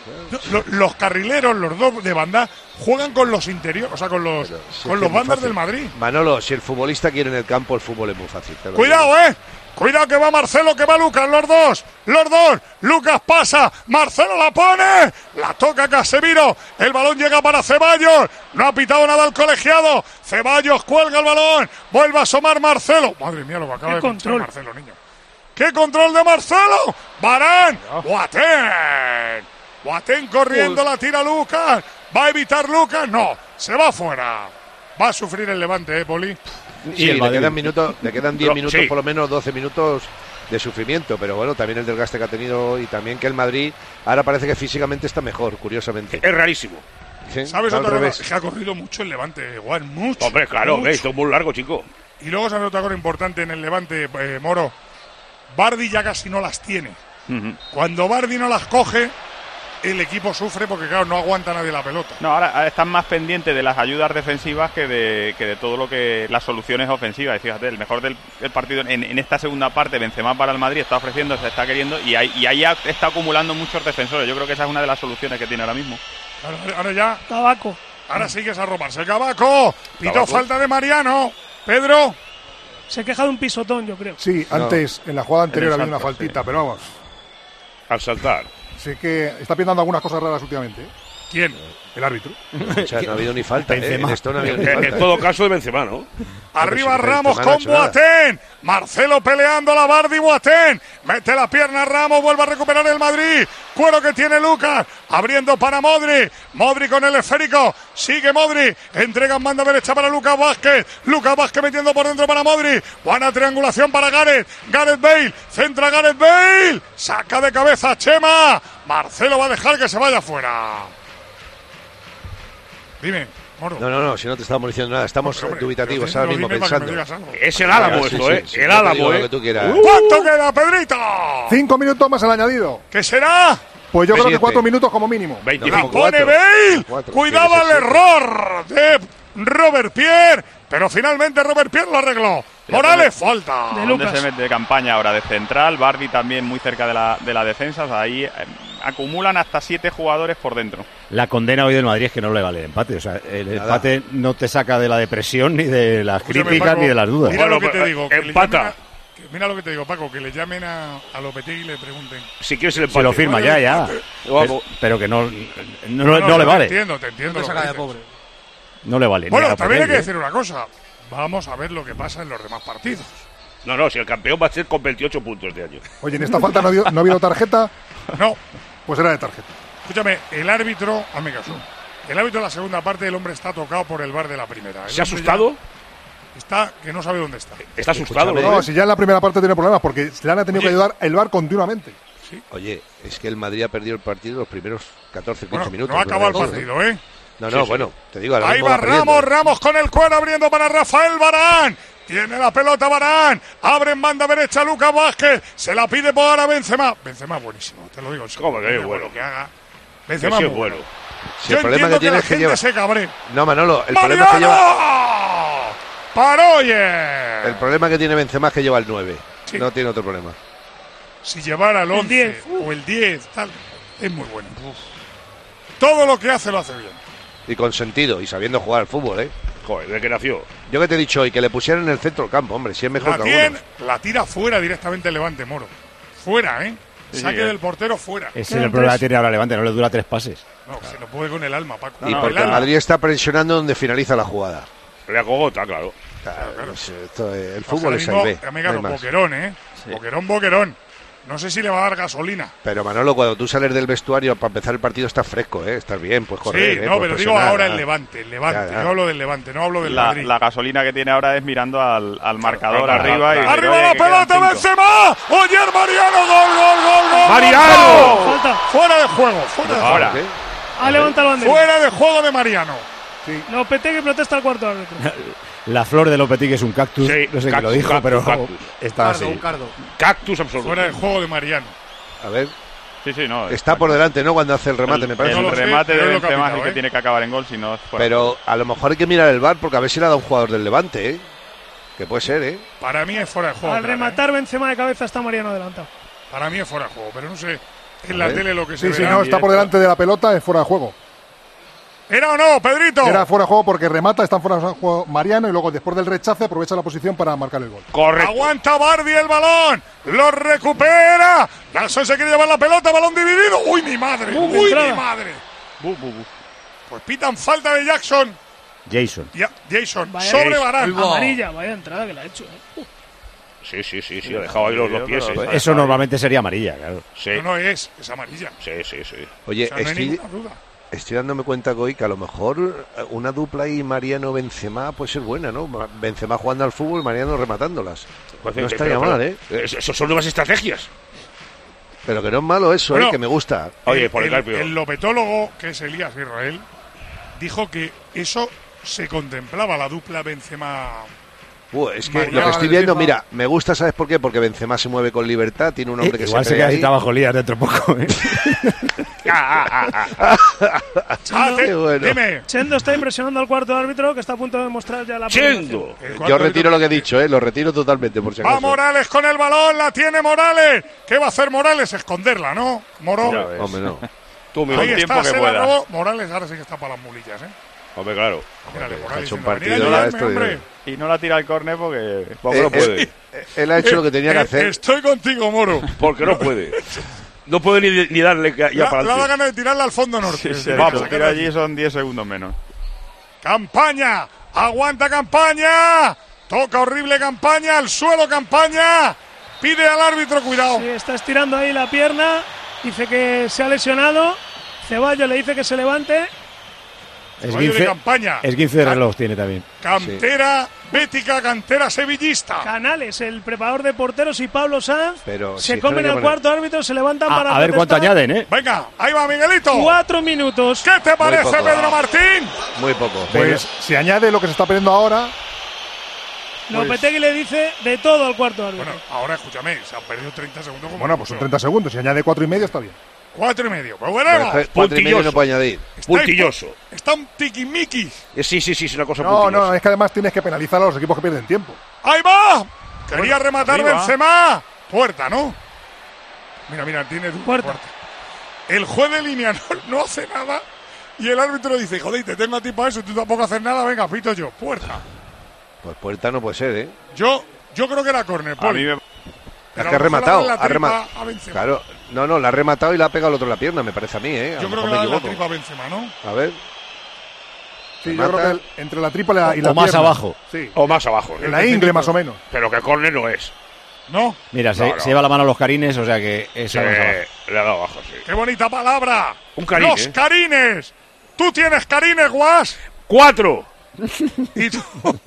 Lo- Los carrileros, los dos de banda, juegan con los interiores, o sea, con los, Pero si es con que los es muy bandas fácil. del Madrid. Manolo, si el futbolista quiere en el campo, el fútbol es muy fácil. te lo Cuidado, digo. eh. Cuidado que va Marcelo, que va Lucas, los dos, los dos. Lucas pasa, Marcelo la pone, la toca Casemiro, el balón llega para Ceballos, no ha pitado nada el colegiado, Ceballos cuelga el balón, vuelve a asomar Marcelo. Madre mía, lo que acaba Qué de pinchar control. Marcelo, niño. ¡Qué control de Marcelo! ¡Varán! ¡Boateng! Boateng corriendo, la tira Lucas. ¿Va a evitar Lucas? No, se va fuera. Va a sufrir el Levante, ¿eh, Poli? Sí, le quedan minutos, le quedan diez Pero, minutos, sí. por lo menos doce minutos de sufrimiento, pero bueno, también el desgaste que ha tenido y también que el Madrid ahora parece que físicamente está mejor, curiosamente. Es rarísimo. Sí, ¿Sabes va al otra cosa? revés. Es que ha corrido mucho el Levante, Juan, mucho. Hombre, claro, mucho. esto es muy largo, chico. Y luego se hace otra cosa importante en el Levante, eh, Moro. Bardi ya casi no las tiene. Ujú. Cuando Bardi no las coge, el equipo sufre porque, claro, no aguanta nadie la pelota. No, ahora, ahora están más pendientes de las ayudas defensivas que de, que de todo lo que las soluciones ofensivas. Y fíjate, el mejor del, del partido en, en esta segunda parte, Benzema para el Madrid está ofreciendo, se está queriendo, y ahí, y ahí ha- está acumulando muchos defensores. Yo creo que esa es una de las soluciones que tiene ahora mismo. Ahora, ahora ya, Tabaco. ahora sí que es a robarse. Cabaco, pitó Cabaco. falta de Mariano. Pedro, Se queja de un pisotón, yo creo. Sí, No. antes, en la jugada anterior En el había una salto, faltita, sí. pero vamos. Al saltar. Sé que está pintando algunas cosas raras últimamente. ¿eh? ¿quién? El árbitro. O sea, no ha habido ni falta, ¿eh? Benzema. En esto no ha habido ni En, falta. en todo caso de Benzema, ¿no? Arriba pero si Ramos Benzema no ha con hecho nada. Boateng. Marcelo peleando la Bardi, Boateng. Mete la pierna Ramos, vuelve a recuperar el Madrid. Cuero que tiene Lucas. Abriendo para Modri. Modri con el esférico. Sigue Modri. Entrega en banda derecha para Lucas Vázquez. Lucas Vázquez metiendo por dentro para Modri. Buena triangulación para Gareth. Gareth Bale. Centra Gareth Bale. Saca de cabeza Chema. Marcelo va a dejar que se vaya fuera. Dime, Moro. No, no, no, si no te estamos diciendo nada, estamos Hombre, hombre, dubitativos pero ahora dime mismo para que me pensando. digas algo. Es el álamo Ah, sí, esto, sí, ¿eh? sí, el yo te digo álamo, lo ¿eh? que tú quieras. ¿Cuánto queda, Pedrito? Cinco minutos más el añadido. ¿Qué será? Pues yo creo que Siete. cuatro minutos como mínimo. La veinticinco. pone cuatro. Bale. Cuatro. Cuidado Tiene que al ser siete. error de Robert Pierre. Pero finalmente Robert Pierre lo arregló. Morales, falta. De ¿Dónde Lucas. se mete de campaña ahora? De central, Bardi también muy cerca de la, de la defensa. O sea, ahí eh, acumulan hasta siete jugadores por dentro. La condena hoy del Madrid es que no le vale el empate. O sea, el Nada. empate no te saca de la depresión, ni de las Escúchame, críticas, Paco, ni de las dudas. Mira Bueno, lo que te pues, digo. que le empata. llamen Que mira lo que te digo, Paco, que le llamen a, a Lopetegui y le pregunten. Si quieres el empate. Se lo firma ya, ya. Pero, pero que no, no, no, no, no le vale. Te entiendo, te entiendo. No te saca de pobre. No le vale. Bueno, también hay que decir una cosa. Vamos a ver lo que pasa en los demás partidos. No, no, si el campeón va a ser con veintiocho puntos este año. Oye, en esta falta no ha habido, no ha habido tarjeta. No. Pues era de tarjeta. Escúchame, el árbitro, hazme caso. El árbitro de la segunda parte, el hombre está tocado por el VAR de la primera. El ¿Se ha asustado? Está, que no sabe dónde está. ¿Está asustado? No, si ya en la primera parte tiene problemas, porque le han tenido Oye. que ayudar el VAR continuamente. Sí. Oye, es que el Madrid ha perdido el partido los primeros catorce, quince Bueno, minutos. no ha acabado el ¿verdad? partido, ¿eh? No, no, Sí, sí. bueno, te digo, ahora Ahí mismo va perdiendo. Ramos, Ramos con el cuero abriendo para Rafael Varane. Tiene la pelota Varane. Abre en banda derecha Lucas Vázquez. Se la pide por ahora Benzema. Benzema buenísimo, te lo digo. ¿Cómo que es bueno? Lo que haga. Que Benzema sí muy es bueno. Si Yo el problema entiendo que tiene la es que gente lleva. se cabre. No, Manolo, el problema es que lleva. ¡Mariano! ¡Paroye! El problema que tiene Benzema es que lleva el nueve. Sí. No tiene otro problema. Si llevara el El once diez. o el diez, tal, es muy bueno. Todo lo que hace lo hace bien. Y con sentido, y sabiendo jugar al fútbol, ¿eh? Joder, desde que nació. Yo que te he dicho hoy, que le pusieran en el centro del campo, hombre, si es mejor La, que tiene, algunos. la tira fuera directamente el Levante Moro. Fuera, ¿eh? Sí, Saque sí, del portero fuera. Ese es el problema que tiene ahora Levante, no le dura tres pases. No, se lo puede con el alma, Paco. Y No, porque el el alma. Madrid está presionando donde finaliza la jugada. Le acogota, claro. Claro, claro. pues, esto, eh, el O sea, fútbol ahora es mismo, ahí B. amiga, no hay no, más. Boquerón, ¿eh? Boquerón, Boquerón. No sé si le va a dar gasolina. Pero Manolo, cuando tú sales del vestuario para empezar el partido estás fresco, ¿eh? Estás bien, pues correr, Sí, ¿eh? no, Puedes pero digo presionar, ahora ah. el Levante. El Levante. Ya, ya. Yo hablo del Levante, no hablo del La, Madrid. la gasolina que tiene ahora es mirando al, al marcador claro, arriba. claro. y decir, ¡Arriba oye, la que quedan pelota, cinco. Benzema! ¡Oyer Mariano! ¡Gol, gol, gol, gol! ¡Mariano! gol! Falta. Fuera de juego, fuera de Ahora. juego. Ha levantado el banderín. Fuera de juego de Mariano. Lopetegui protesta al cuarto árbitro. La flor de Lopetegui es un cactus. Sí, no sé quién cactus, lo dijo, cactus, pero cactus. está Cardo, así. un cardo. Cactus absoluto. Fuera de juego de Mariano. A ver, Sí, sí, no. está por delante, ¿no? Cuando hace el remate, el, me parece. No el lo sé, remate pero de es lo que ha Benzema es el pitado, que ¿eh? tiene que acabar en gol, si no es fuera. Pero a lo mejor hay que mirar el V A R porque a ver si le ha dado un jugador del Levante, ¿eh? Que puede ser, ¿eh? Para mí es fuera de juego. Al claro, rematar ¿eh? Benzema de cabeza está Mariano adelantado. Para mí es fuera de juego, pero no sé. En A la ver. tele lo que se Sí, sí, verá. no, está por delante de la pelota, es fuera de juego. ¿Era o no, Pedrito? Era fuera de juego porque remata, está fuera de juego Mariano y luego después del rechace aprovecha la posición para marcar el gol. Correcto. Aguanta Bardi el balón. Lo recupera. Jackson se quiere llevar la pelota. Balón dividido. ¡Uy, mi madre! Uh, ¡Uy, entrada. mi madre! Bu, bu, bu. Pues pitan falta de Jackson. Jason. Ya, Jason, Vaya sobre Jason. Varane. Uy, va. Amarilla, vaya entrada que la ha hecho. ¿eh? Uh. Sí, sí, sí, sí. Ha dejado ahí los dos pies. Pero- ¿eh? Eso normalmente sería amarilla, claro. Sí, No, no es. Es amarilla. sí, sí, sí. Oye, O sea, no hay estoy, ninguna duda. estoy dándome cuenta, Goy, que a lo mejor eh, una dupla ahí Mariano-Benzema puede ser buena, ¿no? Ma- Benzema jugando al fútbol, Mariano rematándolas. Pues, No eh, estaría pero- mal, ¿eh? pero- es- Eso son nuevas estrategias. Pero que no es malo eso, Bueno, ¿eh? Que me gusta. Oye, el, Policarpio. el, el lopetólogo, que es Elías Israel, dijo que eso se contemplaba, la dupla Benzema. Uh, es que Mariano lo que estoy Benzema. viendo, mira, me gusta, ¿sabes por qué? Porque Benzema se mueve con libertad, tiene un hombre que Eh, Igual se se pelea queda sin ahí. trabajo Lías dentro de poco. ¿eh? Ah, ah, ah, ah. Ah, Qué bueno. Dime. Chendo está impresionando al cuarto árbitro que está a punto de demostrar ya la Chendo. El Yo cuarto retiro lo que he dicho, ¿eh? Lo retiro totalmente, por si Va acaso. Morales con el balón, la tiene Morales. ¿Qué va a hacer Morales? Esconderla, ¿no? Moro. Ya ves. Hombre, no. Tú Con Ahí mismo. tiempo está, que se la pueda. robó. Morales ahora sí que está para las mulillas, ¿eh? Hombre, claro. Mírale, ha Morales hecho un diciendo, partido "Venid a ya ayudarme, esto, hombre". Y no la tira al córner porque. Porque Eh, no eh, puede. eh, Él ha hecho lo que tenía que Eh, hacer. Estoy contigo, Moro. Porque no puede. No puede ni, ni darle ca- ya La, para la da adelante. ganas de tirarla al fondo norte. Sí, sí, Vamos, vamos, tira allí son diez segundos menos. Campaña, aguanta Campaña, toca horrible Campaña, al suelo Campaña, pide al árbitro cuidado. Sí, está estirando ahí la pierna, dice que se ha lesionado. Ceballos le dice que se levante. Es Ceballos de Campaña. esguince de reloj tiene también. Cantera bética, cantera sevillista. Canales, el preparador de porteros, y Pablo Sanz Pero se si comen esto hay al que cuarto árbitro, se levantan A, para a ver cuánto protestar. añaden, ¿eh? Venga, ahí va Miguelito. Cuatro minutos. ¿Qué te parece, poco. Pedro Martín? Muy poco. Pues si añade lo que se está perdiendo ahora, Lopetegui le dice de todo al cuarto árbitro. Bueno, ahora escúchame, se han perdido treinta segundos. Como bueno, pues son mucho. treinta segundos. Si añade cuatro y medio está bien. Cuatro y medio. Pues Pero veremos. es que cuatro y medio no puede añadir. Puntilloso. Está un tiquimiqui. Eh, Sí, sí, sí, es una cosa No, puntillosa. no, es que además tienes que penalizar a los equipos que pierden tiempo. ¡Ahí va! Quería rematar arriba. Benzema. Puerta, ¿no? Mira, mira, tiene du- Puerta. El juez de línea no, no hace nada y el árbitro dice, joder, te tengo a ti para eso, tú tampoco haces nada, venga, pito yo. Puerta. Pues puerta no puede ser, ¿eh? Yo, yo creo que era córner, A Poli. mí me Es que ha rematado, ha rematado. A Claro, no, no, la ha rematado y la ha pegado al otro en la pierna, me parece a mí, ¿eh? A Yo lo creo que mejor le me da la equivoco. tripa a Benzema, ¿no? A ver. Sí, yo creo que el- entre la tripa y la, y la O más pierna. abajo. Sí. O más abajo. En la ingle, más o menos. Pero que córner no es. ¿No? Mira, se, No, no. se lleva la mano a los carines, o sea que es Sí, algo más abajo. le ha dado abajo, sí. ¡Qué bonita palabra! Un carín, ¡Los ¿eh? carines! ¿Tú tienes carines, Guas? ¡Cuatro! ¿Y tú?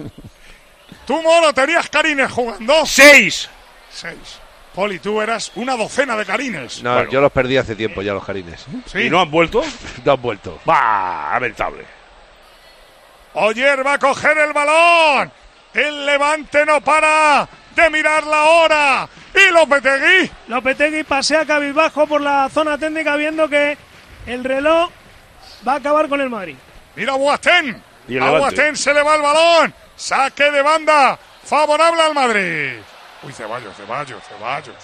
¿Tú, Moro, tenías carines jugando? ¡Seis! Seis. Poli, tú eras una docena de carines. No, Bueno. yo los perdí hace tiempo ya, los carines. Sí. ¿Y no han vuelto? No han vuelto. ¡Bah! Lamentable. Oyer va a coger el balón. El Levante no para de mirar la hora. Y Lopetegui. Lopetegui pasea cabizbajo por la zona técnica viendo que el reloj va a acabar con el Madrid. Mira a Boateng. Y el A Levante. Boateng se le va el balón. Saque de banda. Favorable al Madrid. Uy, Ceballos, Ceballos, Ceballos.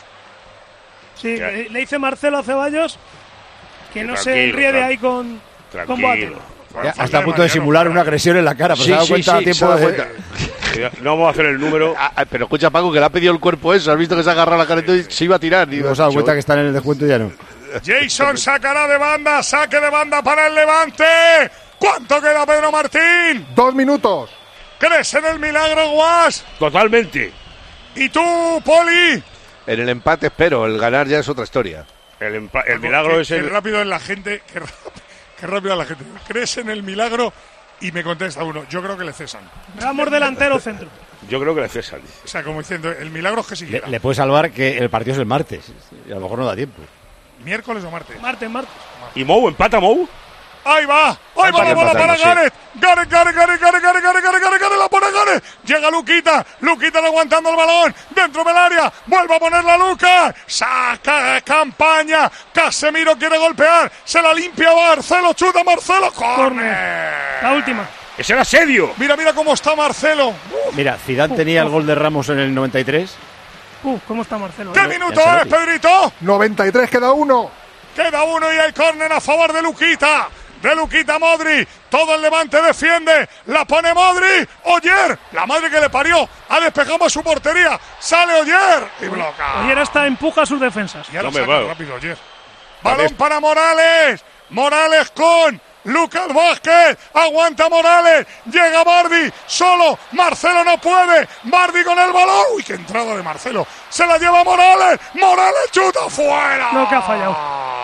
Sí, Ya. le, le dice Marcelo a Ceballos que no se Tranquilo, enriede tran- ahí con, con Boateng. Tranquilo. Ya, hasta a punto de simular una agresión en la cara, pero Sí, se ha dado sí, cuenta a sí, se tiempo ha dado de... cuenta. No vamos a hacer el número. Ah, ah, pero escucha, Paco, que le ha pedido el cuerpo eso. Has visto que se ha agarrado la cara y se iba a tirar. Y No se ha dado cuenta que están en el descuento y ya no. Jason sacará de banda. Saque de banda para el Levante. ¿Cuánto queda, Pedro Martín? Dos minutos. ¿Crees en el milagro, Guas? Totalmente. ¿Y tú, Poli? En el empate espero, el ganar ya es otra historia. El, empa- el milagro Qué- es qué el... rápido es la gente. Qué, rápido, qué rápido es la gente. ¿Crees en el milagro? Y me contesta uno. Yo creo que le cesan. Ramos delantero centro. Yo creo que le cesan. O sea, como diciendo, el milagro es que Le, siguiera. le puede salvar que el partido es el martes. Y a lo mejor no da tiempo. ¿Miércoles o martes? Martes, martes. ¿Y Mou? ¿Empata Mou? ¡Ahí va! ¡Ahí va la Empate, bola empate, para sí. Gareth! ¡Gareth, Gareth, Gareth, Gareth, Gareth, Gareth, Gareth, Gareth, Gareth! ¡La pone Gareth! Llega Luquita. Luquita aguantando el balón. Dentro del área. Vuelve a ponerla Lucas. Saca campaña. Casemiro quiere golpear. Se la limpia Marcelo. Chuta Marcelo. ¡Corner! La última. ¡Ese era asedio! Mira, mira cómo está Marcelo. Mira, Zidane tenía el gol de Ramos en el noventa y tres. Uh, ¿cómo está Marcelo? ¿Qué eh? minuto es, Pedrito? noventa y tres, queda uno. Queda uno y hay córner a favor de Luquita. De Luquita Modri. Todo el Levante defiende. La pone Modri. Oyer. La madre que le parió. Ha despejado su portería. Sale Oyer. Y bloca. Oyer hasta empuja a sus defensas. Y ahora No me saca va. rápido Oyer. Balón para Morales. Morales con Lucas Vázquez. Aguanta Morales. Llega Bardi. Solo. Marcelo no puede. Bardi con el balón. Uy, qué entrada de Marcelo. Se la lleva Morales. Morales chuta fuera. Lo que ha fallado.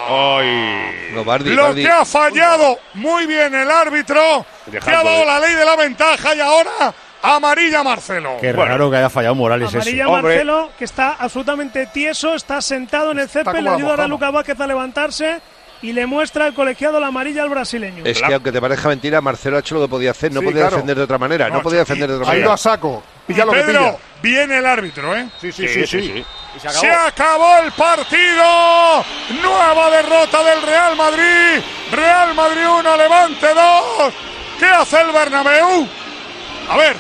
¡Ay! No, Bardi, Lo Bardi. que ha fallado muy bien el árbitro, que ha dado la ley de la ventaja y ahora amarilla Marcelo. Qué Bueno. raro que haya fallado Morales Amarilla eso. Hombre. Marcelo, que está absolutamente tieso, está sentado en el césped, como le la ayuda a mojama. Lucas Vázquez a levantarse y le muestra el colegiado la amarilla al brasileño. Es que aunque te parezca mentira, Marcelo ha hecho lo que podía hacer. No Sí, podía claro. defender de otra manera. No, No, podía y- defender de otra Ha ido manera. a saco. Y Pilla lo que Pedro, pilla. viene el árbitro, ¿eh? Sí, sí, sí, sí. Se acabó el partido. Nueva derrota del Real Madrid. Real Madrid uno, Levante dos. ¿Qué hace el Bernabéu? A ver,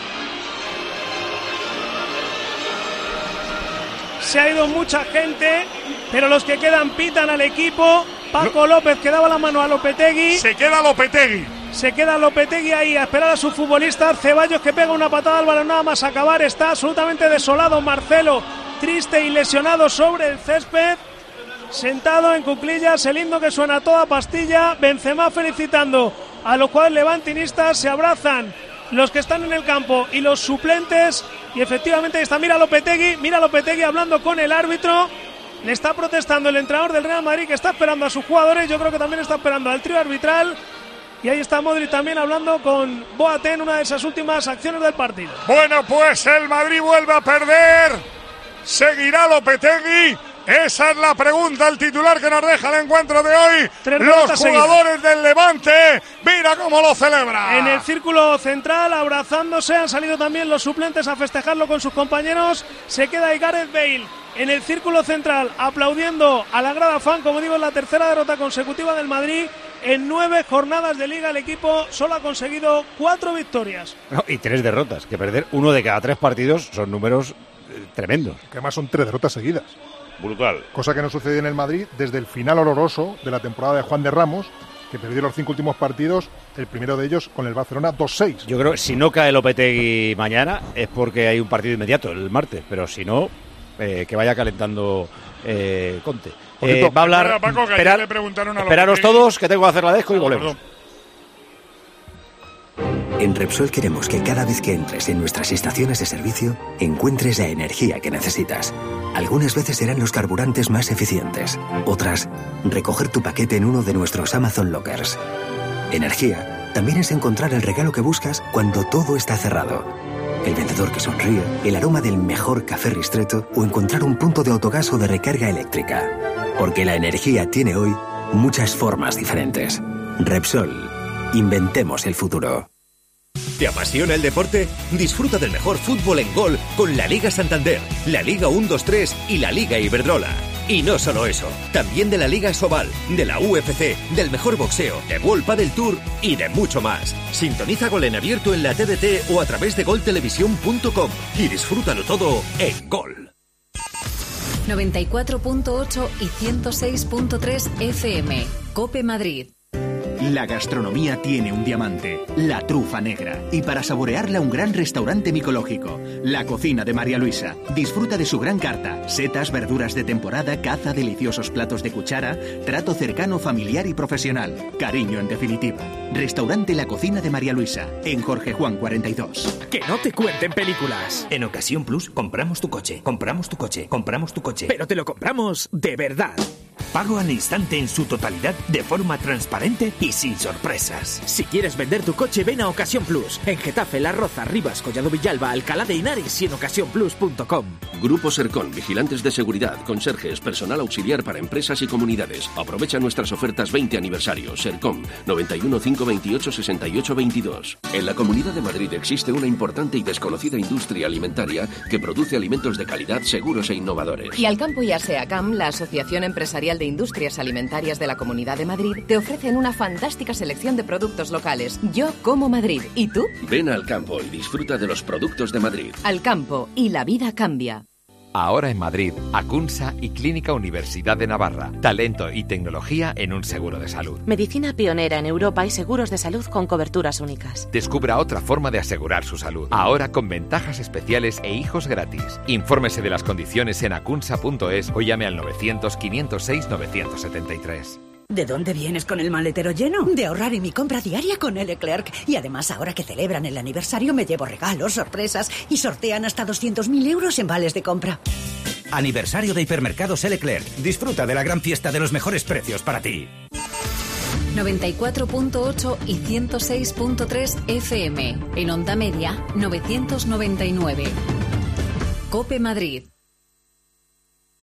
Se ha ido mucha gente, pero los que quedan pitan al equipo. Paco López que daba la mano a Lopetegui. se queda Lopetegui. Se queda Lopetegui ahí a esperar a sus futbolistas. Ceballos que pega una patada al balón nada más acabar. Está absolutamente desolado Marcelo, triste y lesionado sobre el césped. Sentado en cuclillas, el himno que suena a toda pastilla. Benzema felicitando a los cuales levantinistas. Se abrazan los que están en el campo y los suplentes. Y efectivamente está, mira Lopetegui, mira Lopetegui hablando con el árbitro. Le está protestando el entrenador del Real Madrid, que está esperando a sus jugadores. Yo creo que también está esperando al trío arbitral. Y ahí está Modric también hablando con Boateng, una de esas últimas acciones del partido. Bueno, pues el Madrid vuelve a perder. ¿Seguirá Lopetegui? Esa es la pregunta, el titular que nos deja el encuentro de hoy. Tres Los derrotas jugadores del Levante, mira cómo lo celebra. En el círculo central, abrazándose, han salido también los suplentes a festejarlo con sus compañeros. Se queda ahí Gareth Bale en el círculo central, aplaudiendo a la grada fan. Como digo, es la tercera derrota consecutiva del Madrid. En nueve jornadas de liga el equipo solo ha conseguido cuatro victorias. No, y tres derrotas, que perder uno de cada tres partidos son números eh, tremendos. Que además son tres derrotas seguidas. Brutal. Cosa que no sucedió en el Madrid desde el final horroroso de la temporada de Juan de Ramos, que perdió los cinco últimos partidos, el primero de ellos con el Barcelona dos seis. Yo creo que si no cae Lopetegui mañana es porque hay un partido inmediato el martes, pero si no, eh, que vaya calentando eh, Conte. Poquito. Eh, va a hablar. Espera, Paco, que ayer esperar- le preguntaron a esperaros Lopetegui. todos, que tengo que hacer la desco y volvemos. En Repsol queremos que cada vez que entres en nuestras estaciones de servicio encuentres la energía que necesitas. Algunas veces serán los carburantes más eficientes, otras, recoger tu paquete en uno de nuestros Amazon Lockers. Energía también es encontrar el regalo que buscas cuando todo está cerrado. El vendedor que sonríe, el aroma del mejor café ristretto o encontrar un punto de autogas o de recarga eléctrica. Porque la energía tiene hoy muchas formas diferentes. Repsol, inventemos el futuro. ¿Te apasiona el deporte? Disfruta del mejor fútbol en Gol con la Liga Santander, la Liga uno dos tres y la Liga Iberdrola. Y no solo eso, también de la Liga Sobal, de la U F C, del mejor boxeo, de World Padel Tour y de mucho más. Sintoniza Gol en abierto en la T D T o a través de gol televisión punto com y disfrútalo todo en Gol. noventa y cuatro punto ocho y ciento seis punto tres F M. COPE Madrid. La gastronomía tiene un diamante, la trufa negra. Y para saborearla, un gran restaurante micológico, La Cocina de María Luisa. Disfruta de su gran carta, setas, verduras de temporada, caza, deliciosos platos de cuchara, trato cercano, familiar y profesional. Cariño en definitiva. Restaurante La Cocina de María Luisa, en Jorge Juan cuarenta y dos. Que no te cuenten películas. En Ocasión Plus compramos tu coche, compramos tu coche, compramos tu coche. Pero te lo compramos de verdad. Pago al instante en su totalidad, de forma transparente y sin sorpresas. Si quieres vender tu coche, ven a Ocasión Plus. En Getafe, La Roza, Rivas, Collado Villalba, Alcalá de Henares y en ocasión plus punto com. Grupo Sercon, vigilantes de seguridad, conserjes, personal auxiliar para empresas y comunidades. Aprovecha nuestras ofertas veinte aniversario. Sercon, noventa y uno, cinco veintiocho, sesenta y ocho veintidós. En la Comunidad de Madrid existe una importante y desconocida industria alimentaria que produce alimentos de calidad, seguros e innovadores. Y Alcampo y Aseacam, la Asociación Empresarial de Industrias Alimentarias de la Comunidad de Madrid, te ofrecen una fantástica selección de productos locales. Yo como Madrid. ¿Y tú? Ven al campo y disfruta de los productos de Madrid. Alcampo, y la vida cambia. Ahora en Madrid, Acunsa y Clínica Universidad de Navarra. Talento y tecnología en un seguro de salud. Medicina pionera en Europa y seguros de salud con coberturas únicas. Descubra otra forma de asegurar su salud. Ahora con ventajas especiales e hijos gratis. Infórmese de las condiciones en acunsa punto es o llame al novecientos, quinientos seis, novecientos setenta y tres. ¿De dónde vienes con el maletero lleno? De ahorrar en mi compra diaria con Leclerc. Y además, ahora que celebran el aniversario, me llevo regalos, sorpresas y sortean hasta doscientos mil euros en vales de compra. Aniversario de Hipermercados Leclerc. Disfruta de la gran fiesta de los mejores precios para ti. noventa y cuatro punto ocho y ciento seis punto tres F M. En onda media, novecientos noventa y nueve. COPE Madrid.